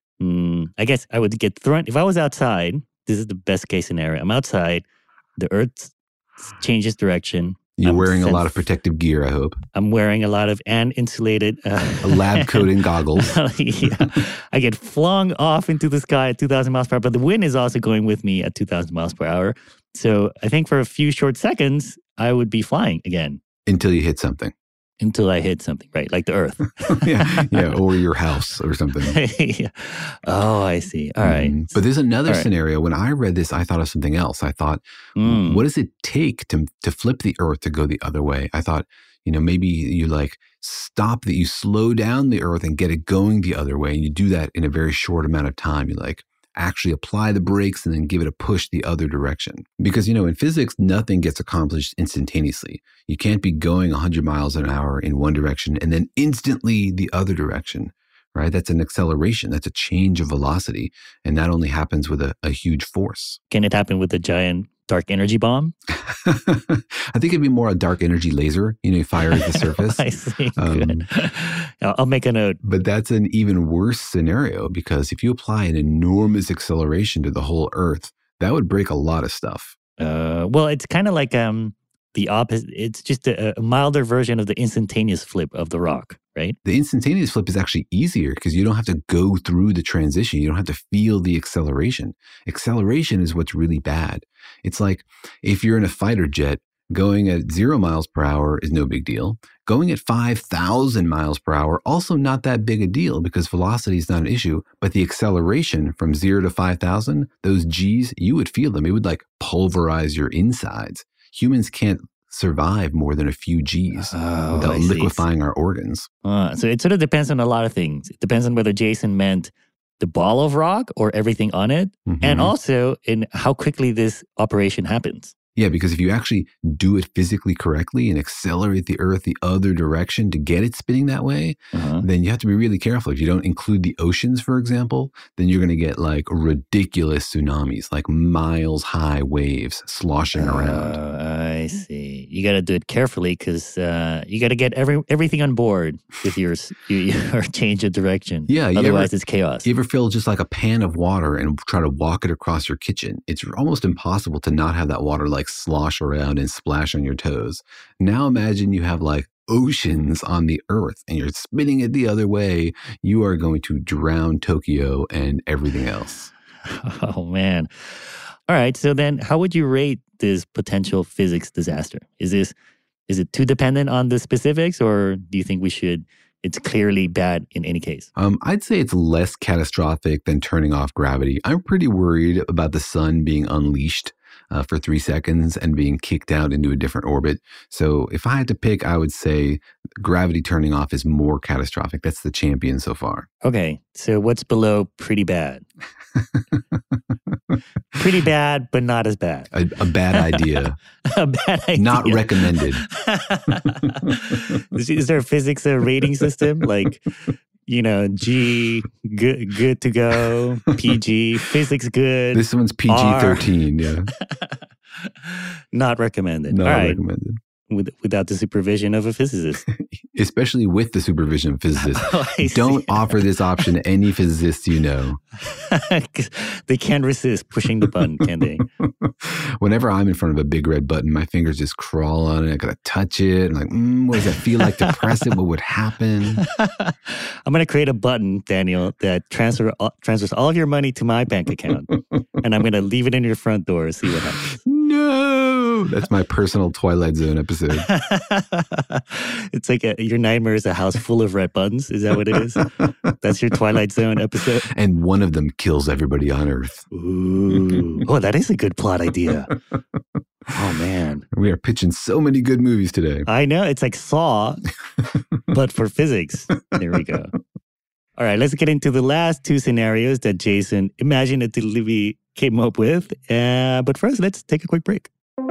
mm, I guess I would get thrown. If I was outside, this is the best case scenario. I'm outside, the Earth changes direction. You're I'm wearing a sent- lot of protective gear, I hope. I'm wearing a lot of and insulated uh, Lab coat and goggles. yeah. I get flung off into the sky at two thousand miles per hour, but the wind is also going with me at two thousand miles per hour. So I think for a few short seconds, I would be flying again Until you hit something. until I hit something, right? Like the Earth. yeah, yeah, or your house or something. Yeah. Oh, I see. All right. Mm. But there's another All right. scenario. When I read this, I thought of something else. I thought, Mm. what does it take to to flip the Earth to go the other way? I thought, you know, maybe you like stop that, you slow down the Earth and get it going the other way. And you do that in a very short amount of time. You like actually apply the brakes and then give it a push the other direction. Because, you know, in physics, nothing gets accomplished instantaneously. You can't be going one hundred miles an hour in one direction and then instantly the other direction, right? That's an acceleration. That's a change of velocity. And that only happens with a, a huge force. Can it happen with a giant dark energy bomb? I think it'd be more a dark energy laser, you know, you fire at the surface. I see. Um, Good. I'll I'll make a note. But that's an even worse scenario because if you apply an enormous acceleration to the whole Earth, that would break a lot of stuff. Uh, well, it's kind of like um the opposite. It's just a, a milder version of the instantaneous flip of the rock, right? The instantaneous flip is actually easier because you don't have to go through the transition. You don't have to feel the acceleration. Acceleration is what's really bad. It's like if you're in a fighter jet, going at zero miles per hour is no big deal. Going at five thousand miles per hour, also not that big a deal because velocity is not an issue, but the acceleration from zero to five thousand, those G's, you would feel them. It would like pulverize your insides. Humans can't survive more than a few G's Oh, without I see. liquefying our organs. Uh, so it sort of depends on a lot of things. It depends on whether Jason meant the ball of rock or everything on it, Mhm. and also in how quickly this operation happens. Yeah, because if you actually do it physically correctly and accelerate the Earth the other direction to get it spinning that way, Uh-huh. then you have to be really careful. If you don't include the oceans, for example, then you're going to get like ridiculous tsunamis, like miles high waves sloshing around. Uh, I see. You got to do it carefully because uh, you got to get every everything on board with your, s- your, your change of direction. Yeah, you Otherwise, ever- it's chaos. You ever fill just like a pan of water and try to walk it across your kitchen? It's almost impossible to not have that water like slosh around and splash on your toes. Now imagine you have like oceans on the Earth and you're spinning it the other way. You are going to drown Tokyo and everything else. Oh, man. All right. So then how would you rate this potential physics disaster? Is this is it too dependent on the specifics, or do you think we should, it's clearly bad in any case? Um, I'd say it's less catastrophic than turning off gravity. I'm pretty worried about the sun being unleashed uh, for three seconds and being kicked out into a different orbit. So if I had to pick, I would say gravity turning off is more catastrophic. That's the champion so far. Okay. So what's below pretty bad? Pretty bad, but not as bad. A, a bad idea. A bad idea. Not recommended. is, is there a physics uh, rating system? Like, you know, G, good, good to go, P G, physics good. This one's P G thirteen, yeah. Not recommended. Not All right. recommended. With, without the supervision of a physicist. Especially with the supervision of physicists. Oh, I Don't see. offer this option to any physicists you know. They can't resist pushing the button, can they? Whenever I'm in front of a big red button, my fingers just crawl on it. I gotta touch it. I'm like, mm, what does that feel like to press it? What would happen? I'm going to create a button, Daniel, that transfer transfers all of your money to my bank account. And I'm going to leave it in your front door and see what happens. No! That's my personal Twilight Zone episode. It's like a, your nightmare is a house full of red buttons. Is that what it is? That's your Twilight Zone episode? And one of them kills everybody on Earth. Ooh. Oh, that is a good plot idea. Oh, man. We are pitching so many good movies today. I know. It's like Saw, but for physics. There we go. All right, let's get into the last two scenarios that Jason imaginatively came up with. Uh, but first, let's take a quick break.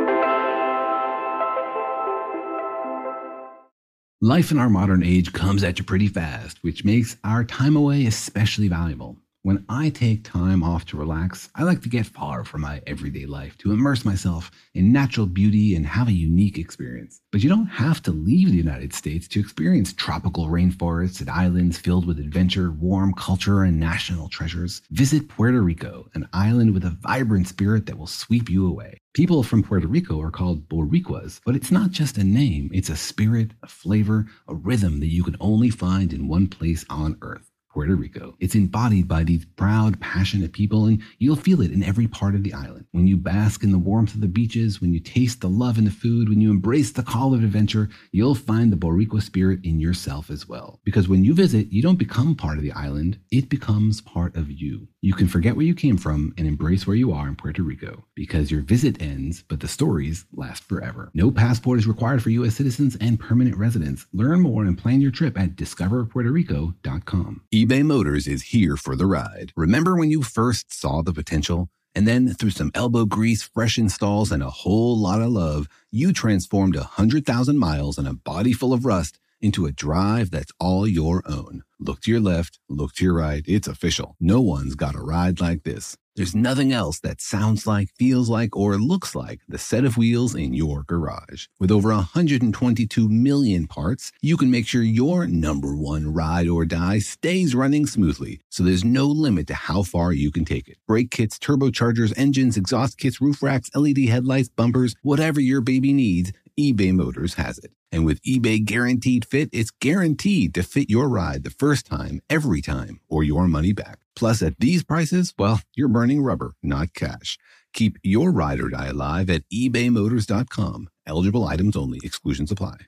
Life in our modern age comes at you pretty fast, which makes our time away especially valuable. When I take time off to relax, I like to get far from my everyday life to immerse myself in natural beauty and have a unique experience. But you don't have to leave the United States to experience tropical rainforests and islands filled with adventure, warm culture, and national treasures. Visit Puerto Rico, an island with a vibrant spirit that will sweep you away. People from Puerto Rico are called Boricuas, but it's not just a name. It's a spirit, a flavor, a rhythm that you can only find in one place on Earth. Puerto Rico. It's embodied by these proud, passionate people, and you'll feel it in every part of the island. When you bask in the warmth of the beaches, when you taste the love in the food, when you embrace the call of adventure, you'll find the Boricua spirit in yourself as well. Because when you visit, you don't become part of the island, it becomes part of you. You can forget where you came from and embrace where you are in Puerto Rico, because your visit ends, but the stories last forever. No passport is required for U S citizens and permanent residents. Learn more and plan your trip at discover puerto rico dot com. eBay Motors is here for the ride. Remember when you first saw the potential? And then through some elbow grease, fresh installs, and a whole lot of love, you transformed one hundred thousand miles and a body full of rust into a drive that's all your own. Look to your left, look to your right. It's official. No one's got a ride like this. There's nothing else that sounds like, feels like, or looks like the set of wheels in your garage. With over one hundred twenty-two million parts, you can make sure your number one ride or die stays running smoothly, so there's no limit to how far you can take it. Brake kits, turbochargers, engines, exhaust kits, roof racks, L E D headlights, bumpers, whatever your baby needs, eBay Motors has it. And with eBay Guaranteed Fit, it's guaranteed to fit your ride the first time, every time, or your money back. Plus, at these prices, well, you're burning rubber, not cash. Keep your ride or die alive at ebay motors dot com. Eligible items only. Exclusions apply.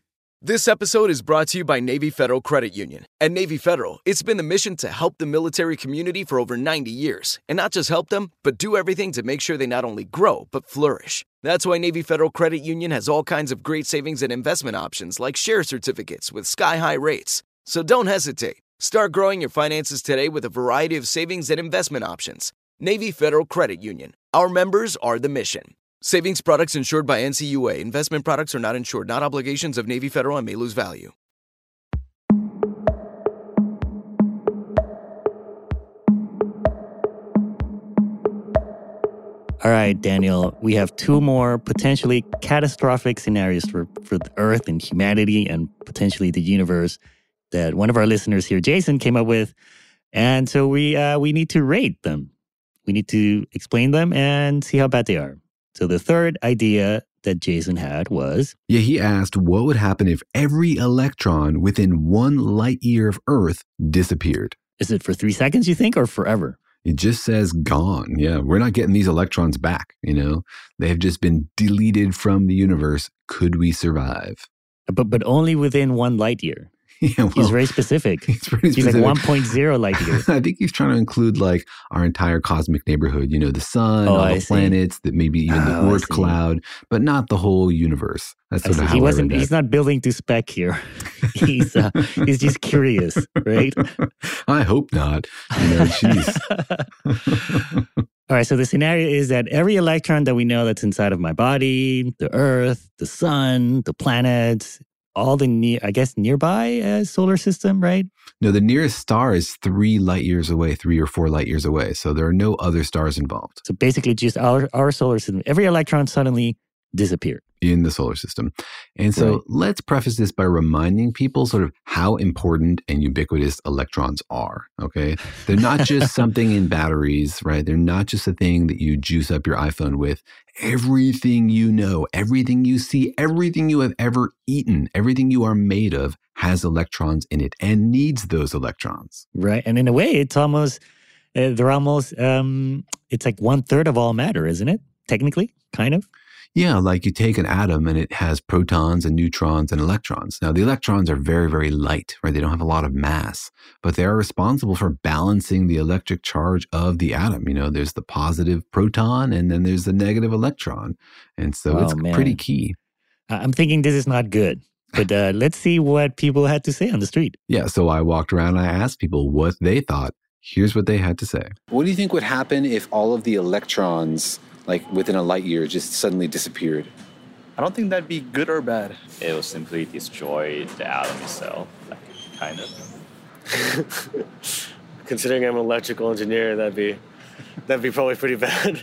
This episode is brought to you by Navy Federal Credit Union. At Navy Federal, it's been the mission to help the military community for over ninety years. And not just help them, but do everything to make sure they not only grow, but flourish. That's why Navy Federal Credit Union has all kinds of great savings and investment options like share certificates with sky-high rates. So don't hesitate. Start growing your finances today with a variety of savings and investment options. Navy Federal Credit Union. Our members are the mission. Savings products insured by N C U A. Investment products are not insured, not obligations of Navy Federal and may lose value. All right, Daniel, we have two more potentially catastrophic scenarios for, for the Earth and humanity and potentially the universe that one of our listeners here, Jason, came up with. And so we uh, we need to rate them. We need to explain them and see how bad they are. So the third idea that Jason had was... Yeah, he asked what would happen if every electron within one light year of Earth disappeared. Is it for three seconds, you think, or forever? It just says gone. Yeah, we're not getting these electrons back, you know? They have just been deleted from the universe. Could we survive? But but only within one light year. Yeah, well, he's very specific. He's pretty specific. He's like one point oh light year. I think he's trying to include like our entire cosmic neighborhood, you know, the sun, oh, all I the see. planets, that maybe even oh, the Oort cloud, but not the whole universe. That's sort of how he wasn't. I read he's not building to spec here. he's uh, he's just curious, right? I hope not. You know, jeez. All right, so the scenario is that every electron that we know that's inside of my body, the Earth, the sun, the planets, all the near, I guess, nearby uh, solar system, right? No, the nearest star is three light years away, three or four light years away. So there are no other stars involved. So basically just our, our solar system. Every electron suddenly disappeared. In the solar system. And so right. let's preface this by reminding people sort of how important and ubiquitous electrons are, okay? They're not just something in batteries, right? They're not just a thing that you juice up your iPhone with. Everything you know, everything you see, everything you have ever eaten, everything you are made of has electrons in it and needs those electrons. Right. And in a way, it's almost, uh, they're almost, um, it's like one third of all matter, isn't it? Technically, kind of. Yeah, like you take an atom and it has protons and neutrons and electrons. Now, the electrons are very, very light, right? They don't have a lot of mass, but they are responsible for balancing the electric charge of the atom. You know, there's the positive proton and then there's the negative electron. And so oh, it's man. pretty key. I'm thinking this is not good, but uh, let's see what people had to say on the street. Yeah, so I walked around and I asked people what they thought. Here's what they had to say. What do you think would happen if all of the electrons, like within a light year, just suddenly disappeared? I don't think that'd be good or bad. It will simply destroy the atom itself, like, kind of. Considering I'm an electrical engineer, that'd be that'd be probably pretty bad.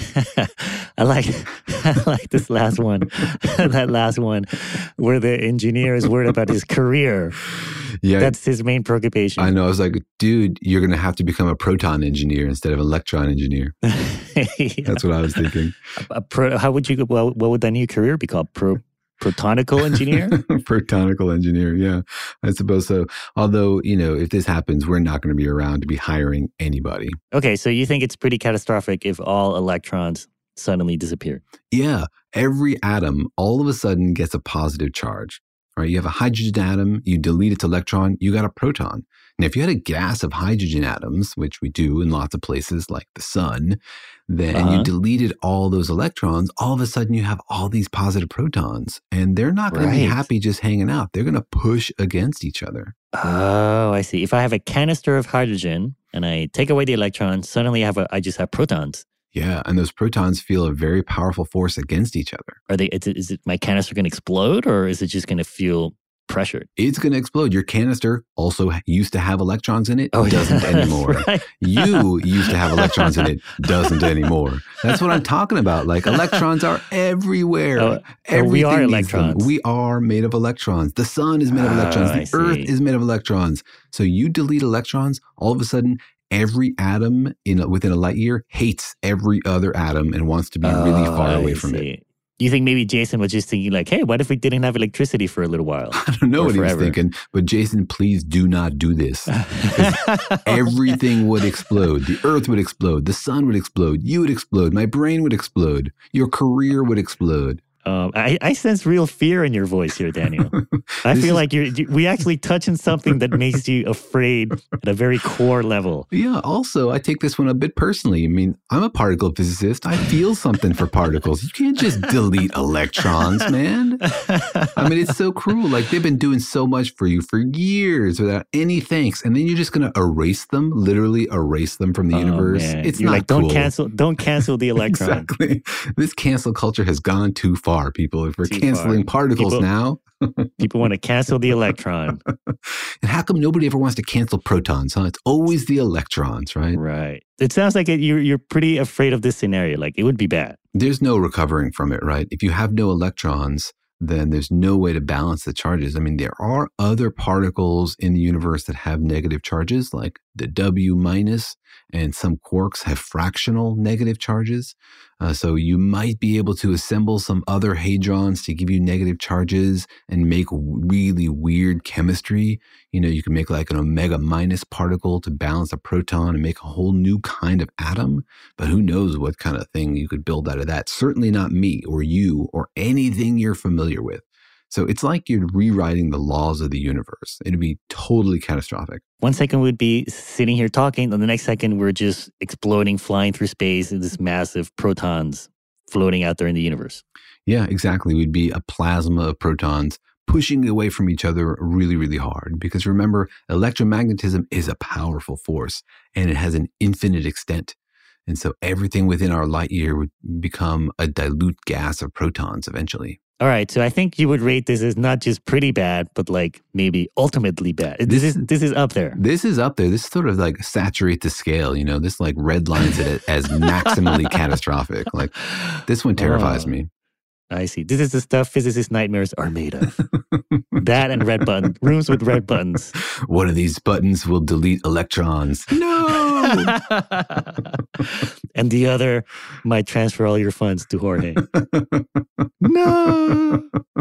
I like I like this last one, that last one, where the engineer is worried about his career. Yeah, that's his main preoccupation. I know. I was like, dude, you're going to have to become a proton engineer instead of an electron engineer. yeah. That's what I was thinking. A, a pro, how would you? Well, what would that new career be called? Pro, protonical engineer. Protonical engineer. Yeah, I suppose so. Although, you know, if this happens, we're not going to be around to be hiring anybody. Okay, so you think it's pretty catastrophic if all electrons suddenly disappear? Yeah, every atom all of a sudden gets a positive charge. Right, you have a hydrogen atom, you delete its electron, you got a proton. Now, if you had a gas of hydrogen atoms, which we do in lots of places like the sun, then uh-huh. you deleted all those electrons, all of a sudden you have all these positive protons. And they're not going right. to be happy just hanging out. They're going to push against each other. Oh, I see. If I have a canister of hydrogen and I take away the electrons, suddenly I have a, I just have protons. Yeah, and those protons feel a very powerful force against each other. Are they? Is it, is it my canister going to explode, or is it just going to feel pressured? It's going to explode. Your canister also used to have electrons in it. Oh, doesn't yeah. anymore. Right. You used to have electrons in it. Doesn't anymore. That's what I'm talking about. Like electrons are everywhere. Oh, oh, we are electrons. We are made of electrons. The sun is made of electrons. Oh, the Earth is made of electrons. So you delete electrons, all of a sudden, every atom in a, within a light year hates every other atom and wants to be oh, really far away from see. it. You think maybe Jason was just thinking like, hey, what if we didn't have electricity for a little while? I don't know what forever. he was thinking, but Jason, please do not do this. Everything would explode. The Earth would explode. The sun would explode. You would explode. My brain would explode. Your career would explode. Um, I, I sense real fear in your voice here, Daniel. I feel is, like you're, you, we actually touch on something that makes you afraid at a very core level. Yeah, also, I take this one a bit personally. I mean, I'm a particle physicist. I feel something for particles. You can't just delete electrons, man. I mean, it's so cruel. Like, they've been doing so much for you for years without any thanks. And then you're just going to erase them, literally erase them from the oh, universe. Man. It's you're not like, don't cool. cancel, don't cancel the electron. Exactly. This cancel culture has gone too far. People, if we're Too canceling far. particles people, now. people want to cancel the electron. And how come nobody ever wants to cancel protons, huh? It's always the electrons, right? Right. It sounds like it, you're, you're pretty afraid of this scenario. Like, it would be bad. There's no recovering from it, right? If you have no electrons, then there's no way to balance the charges. I mean, there are other particles in the universe that have negative charges, like the W minus, and some quarks have fractional negative charges. Uh, so you might be able to assemble some other hadrons to give you negative charges and make really weird chemistry. You know, you can make like an omega minus particle to balance a proton and make a whole new kind of atom. But who knows what kind of thing you could build out of that? Certainly not me or you or anything you're familiar with. So it's like you're rewriting the laws of the universe. It'd be totally catastrophic. One second we'd be sitting here talking, and the next second we're just exploding, flying through space in this massive protons floating out there in the universe. Yeah, exactly. We'd be a plasma of protons pushing away from each other really, really hard. Because remember, electromagnetism is a powerful force, and it has an infinite extent. And so everything within our light year would become a dilute gas of protons eventually. All right, so I think you would rate this as not just pretty bad, but like maybe ultimately bad. This, this is this is up there. This is up there. This sort of like saturates the scale, you know. This like redlines it as maximally catastrophic. Like this one terrifies oh, me. I see. This is the stuff physicist nightmares are made of. That and red button rooms with red buttons. One of these buttons will delete electrons. No. And the other might transfer all your funds to Jorge. No.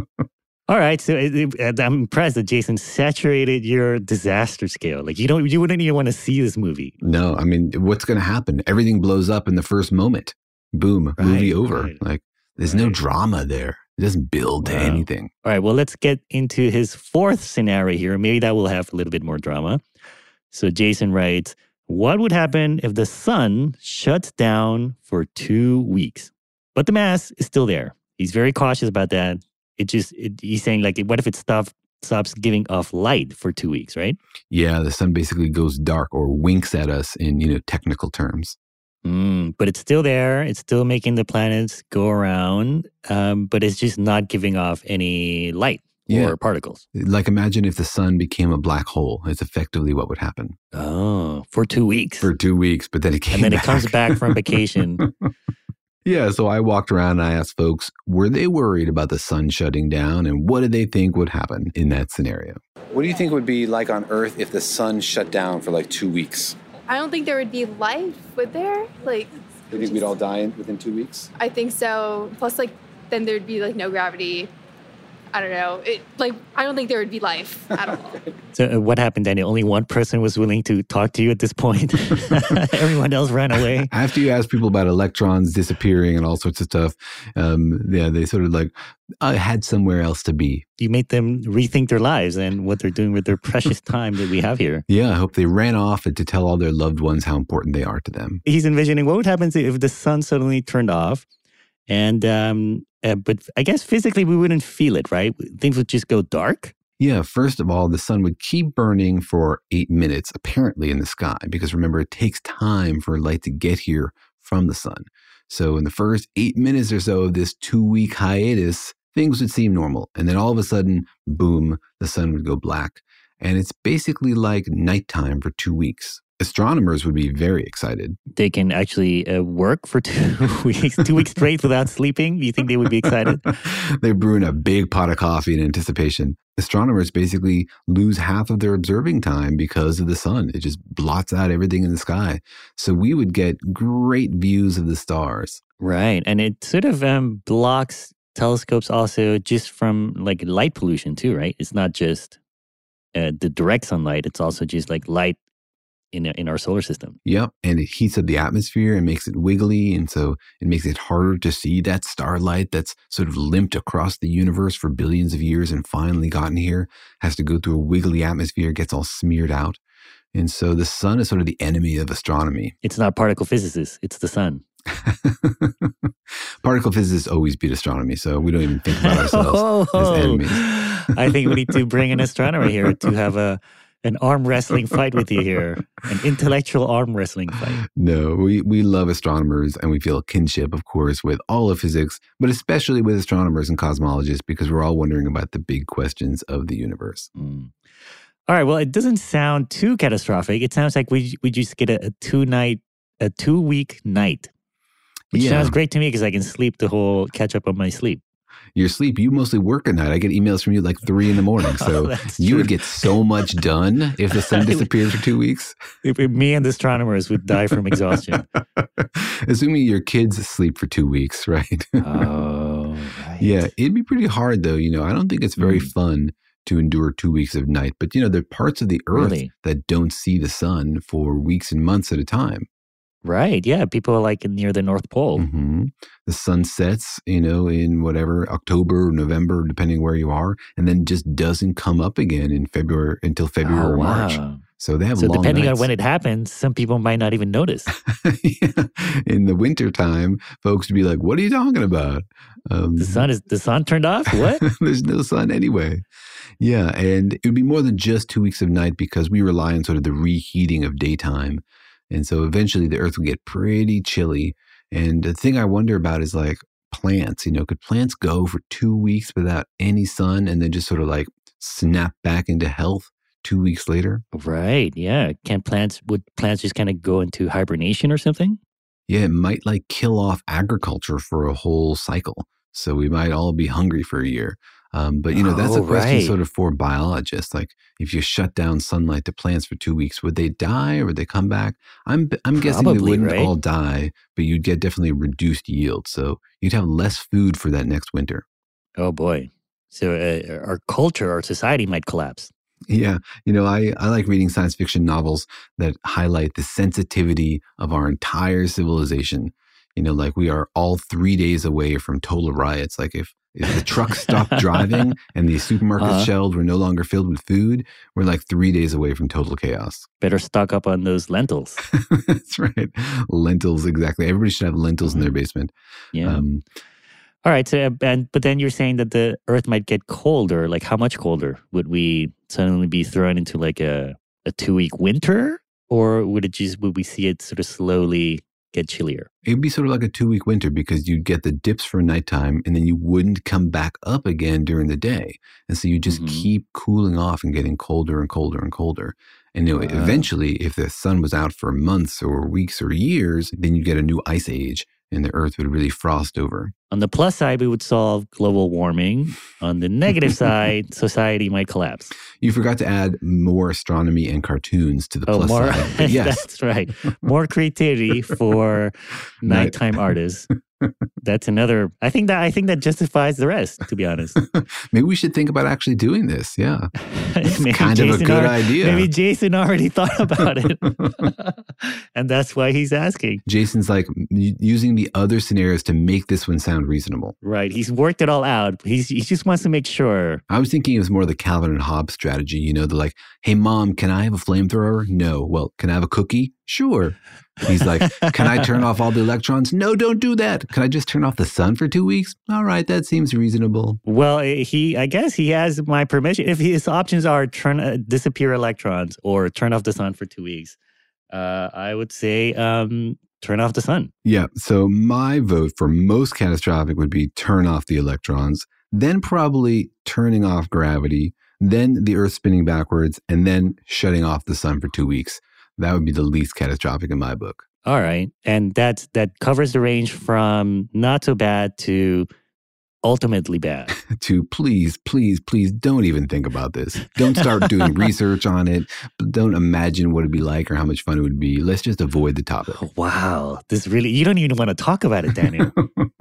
All right, so it, it, I'm impressed that Jason saturated your disaster scale. Like you don't, you wouldn't even want to see this movie. No, I mean, what's going to happen? Everything blows up in the first moment. Boom, right, movie over. Right. Like there's right. no drama there. It doesn't build to wow. anything. All right, well, let's get into his fourth scenario here. Maybe that will have a little bit more drama. So Jason writes, what would happen if the sun shuts down for two weeks? But the mass is still there. He's very cautious about that. It just, it, he's saying like, what if it stop, stops giving off light for two weeks, right? Yeah, the sun basically goes dark or winks at us in, you know, technical terms. Mm, but it's still there. It's still making the planets go around, um, but it's just not giving off any light yeah. or particles. Like imagine if the sun became a black hole. It's effectively what would happen. Oh, for two weeks. For two weeks, but then it came And then back. it comes back from vacation. Yeah, so I walked around and I asked folks, were they worried about the sun shutting down and what did they think would happen in that scenario? What do you think would be like on Earth if the sun shut down for like two weeks? I don't think there would be life, would there? Like, Do you think we'd all die in, within two weeks? I think so. Plus, like, then there'd be like no gravity. I don't know. It like I don't think there would be life at all. So uh, what happened, Daniel? Only one person was willing to talk to you at this point. Everyone else ran away. After you ask people about electrons disappearing and all sorts of stuff, um, yeah, they sort of like uh, had somewhere else to be. You made them rethink their lives and what they're doing with their precious time that we have here. Yeah, I hope they ran off to tell all their loved ones how important they are to them. He's envisioning what would happen if the sun suddenly turned off. And, um, uh, but I guess physically we wouldn't feel it, right? Things would just go dark. Yeah, first of all, the sun would keep burning for eight minutes, apparently in the sky, because remember, it takes time for light to get here from the sun. So in the first eight minutes or so of this two-week hiatus, things would seem normal. And then all of a sudden, boom, the sun would go black. And it's basically like nighttime for two weeks. Astronomers would be very excited. They can actually uh, work for two weeks, two weeks straight without sleeping. Do you think they would be excited? They're brewing a big pot of coffee in anticipation. Astronomers basically lose half of their observing time because of the sun. It just blots out everything in the sky. So we would get great views of the stars. Right. And it sort of um, blocks telescopes also just from like light pollution too, right? It's not just uh, the direct sunlight. It's also just like light in in our solar system. Yep. And it heats up the atmosphere and makes it wiggly. And so it makes it harder to see that starlight that's sort of limped across the universe for billions of years and finally gotten here, has to go through a wiggly atmosphere, gets all smeared out. And so the sun is sort of the enemy of astronomy. It's not particle physicists, it's the sun. Particle physicists always beat astronomy, so we don't even think about ourselves oh, as enemies. I think we need to bring an astronomer here to have a an arm wrestling fight with you here, an intellectual arm wrestling fight. No, we, we love astronomers and we feel kinship, of course, with all of physics, but especially with astronomers and cosmologists because we're all wondering about the big questions of the universe. Mm. All right, well, it doesn't sound too catastrophic. It sounds like we we just get a, a two-night, a two-week night. Which yeah. sounds great to me because I can sleep the whole, catch up on my sleep. Your sleep, you mostly work at night. I get emails from you like three in the morning. So oh, you true. would get so much done if the sun disappeared for two weeks. If me and the astronomers would die from exhaustion. Assuming your kids sleep for two weeks, right? Oh, right. Yeah, it'd be pretty hard though. You know, I don't think it's very mm. fun to endure two weeks of night. But, you know, there are parts of the earth really? that don't see the sun for weeks and months at a time. Right. Yeah. People are like near the North Pole. Mm-hmm. The sun sets, you know, in whatever, October or November, depending where you are, and then just doesn't come up again in February until February oh, or wow. March. So they have so long depending nights. on when it happens, some people might not even notice. yeah. In the wintertime, folks would be like, what are you talking about? Um, the sun is the sun turned off? What? There's no sun anyway. Yeah. And it would be more than just two weeks of night because we rely on sort of the reheating of daytime. And so eventually the earth will get pretty chilly. And the thing I wonder about is like plants, you know, could plants go for two weeks without any sun and then just sort of like snap back into health two weeks later? Right. Yeah. Can plants, would plants just kind of go into hibernation or something? Yeah. It might like kill off agriculture for a whole cycle. So we might all be hungry for a year. Um, but, you know, that's oh, a question right. sort of for biologists. Like, if you shut down sunlight to plants for two weeks, would they die or would they come back? I'm I'm guessing Probably, they wouldn't right? all die, but you'd get definitely reduced yield. So you'd have less food for that next winter. Oh, boy. So uh, our culture, our society might collapse. Yeah. You know, I, I like reading science fiction novels that highlight the sensitivity of our entire civilization. You know, like we are all three days away from total riots. Like if If the trucks stopped driving and the supermarket uh-huh. shelves were no longer filled with food, we're like three days away from total chaos. Better stock up on those lentils. That's right. Lentils, exactly. Everybody should have lentils in their basement. Yeah. Um, All right. So, and but then you're saying that the Earth might get colder. Like, how much colder? Would we suddenly be thrown into like a, a two week winter, or would it just would we see it sort of slowly get chillier? It'd be sort of like a two week winter because you'd get the dips for nighttime and then you wouldn't come back up again during the day. And so you just Mhm. keep cooling off and getting colder and colder and colder. And you know, Wow. eventually, if the sun was out for months or weeks or years, then you'd get a new ice age and the earth would really frost over. On the plus side, we would solve global warming. On the negative side, society might collapse. You forgot to add more astronomy and cartoons to the Oh, plus more. side. But yes, That's right. More creativity for Night- nighttime artists. That's another. I think that I think that justifies the rest. To be honest, maybe we should think about actually doing this. Yeah, it's Maybe kind of a Jason good al- idea. Maybe Jason already thought about it, and that's why he's asking. Jason's like u- using the other scenarios to make this one sound reasonable. Right? He's worked it all out. He's he just wants to make sure. I was thinking it was more the Calvin and Hobbes strategy. You know, the like, hey, mom, can I have a flamethrower? No. Well, can I have a cookie? Sure. He's like, can I turn off all the electrons? No, don't do that. Can I just turn off the sun for two weeks? All right, that seems reasonable. Well, he I guess he has my permission. If his options are turn uh, disappear electrons or turn off the sun for two weeks, uh, I would say um, turn off the sun. Yeah. So my vote for most catastrophic would be turn off the electrons, then probably turning off gravity, then the earth spinning backwards, and then shutting off the sun for two weeks. That would be the least catastrophic in my book. All right. And that's that covers the range from not so bad to ultimately bad. To please, please, please don't even think about this. Don't start doing research on it. Don't imagine what it'd be like or how much fun it would be. Let's just avoid the topic. Wow. This really, you don't even want to talk about it, Daniel.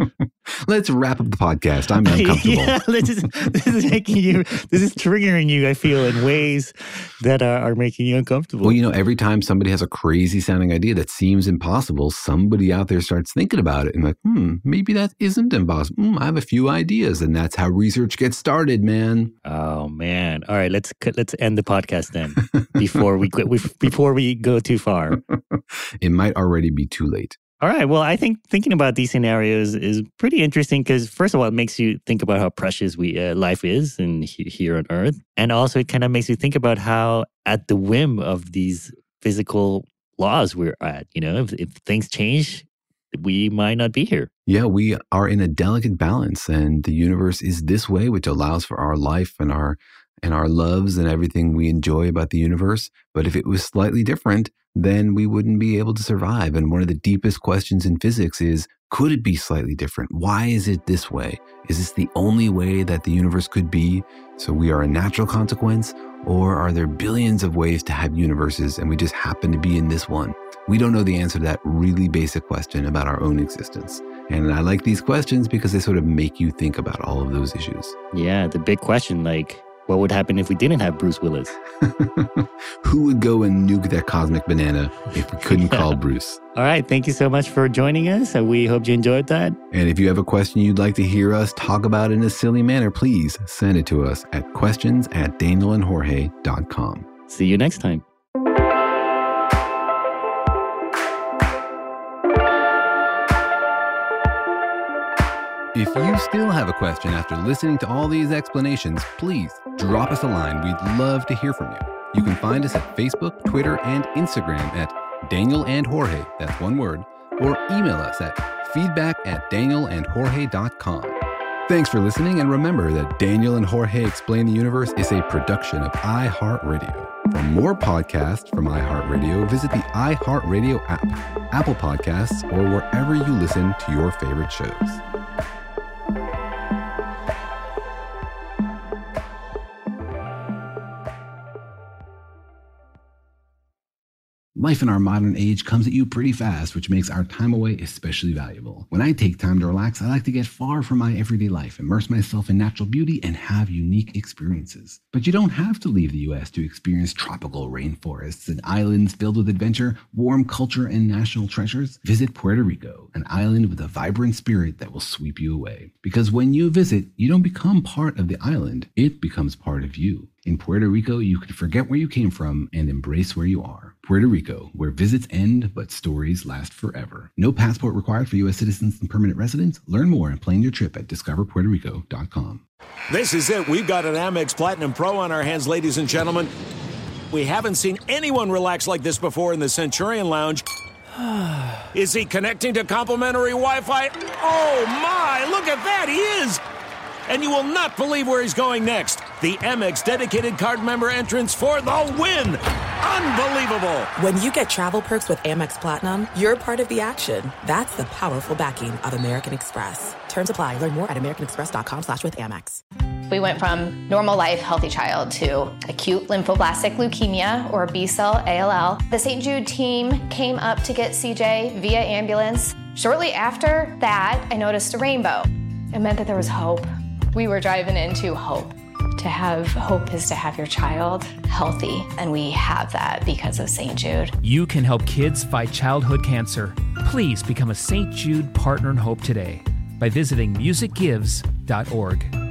Let's wrap up the podcast. I'm uncomfortable. Yeah, this is, this is making you, this is triggering you, I feel, in ways that are, are making you uncomfortable. Well, you know, every time somebody has a crazy sounding idea that seems impossible, somebody out there starts thinking about it and like, hmm, maybe that isn't impossible. Hmm, I have a few ideas, and that's how research gets started, man. Oh man! All right, let's let's end the podcast then before we before we go too far. It might already be too late. All right. Well, I think thinking about these scenarios is pretty interesting because, first of all, it makes you think about how precious we uh, life is in, here on Earth. And also, it kind of makes you think about how at the whim of these physical laws we're at, you know, if, if things change, we might not be here. Yeah, we are in a delicate balance, and the universe is this way, which allows for our life and our and our loves and everything we enjoy about the universe. But if it was slightly different, then we wouldn't be able to survive. And one of the deepest questions in physics is, could it be slightly different? Why is it this way? Is this the only way that the universe could be? So we are a natural consequence, or are there billions of ways to have universes and we just happen to be in this one? We don't know the answer to that really basic question about our own existence. And I like these questions because they sort of make you think about all of those issues. Yeah, the big question, like, what would happen if we didn't have Bruce Willis? Who would go and nuke that cosmic banana if we couldn't yeah. call Bruce? All right. Thank you so much for joining us. We hope you enjoyed that. And if you have a question you'd like to hear us talk about in a silly manner, please send it to us at questions at daniel and jorge dot com. See you next time. If you still have a question after listening to all these explanations, please drop us a line. We'd love to hear from you. You can find us at Facebook, Twitter, and Instagram at Daniel and Jorge, that's one word, or email us at feedback at daniel and jorge dot com. Thanks for listening, and remember that Daniel and Jorge Explain the Universe is a production of iHeartRadio. For more podcasts from iHeartRadio, visit the iHeartRadio app, Apple Podcasts, or wherever you listen to your favorite shows. Life in our modern age comes at you pretty fast, which makes our time away especially valuable. When I take time to relax, I like to get far from my everyday life, immerse myself in natural beauty, and have unique experiences. But you don't have to leave the U S to experience tropical rainforests and islands filled with adventure, warm culture, and national treasures. Visit Puerto Rico, an island with a vibrant spirit that will sweep you away. Because when you visit, you don't become part of the island, it becomes part of you. In Puerto Rico, you can forget where you came from and embrace where you are. Puerto Rico, where visits end, but stories last forever. No passport required for U S citizens and permanent residents. Learn more and plan your trip at discover puerto rico dot com. This is it. We've got an Amex Platinum Pro on our hands, ladies and gentlemen. We haven't seen anyone relax like this before in the Centurion Lounge. Is he connecting to complimentary Wi-Fi? Oh, my. Look at that. He is. And you will not believe where he's going next. The Amex dedicated card member entrance for the win. Unbelievable. When you get travel perks with Amex Platinum, you're part of the action. That's the powerful backing of American Express. Terms apply. Learn more at americanexpress.com slash with Amex. We went from normal life, healthy child to acute lymphoblastic leukemia, or B-cell A L L. The Saint Jude team came up to get C J via ambulance. Shortly after that, I noticed a rainbow. It meant that there was hope. We were driving into hope. To have hope is to have your child healthy, and we have that because of Saint Jude. You can help kids fight childhood cancer. Please become a Saint Jude Partner in Hope today by visiting music gives dot org.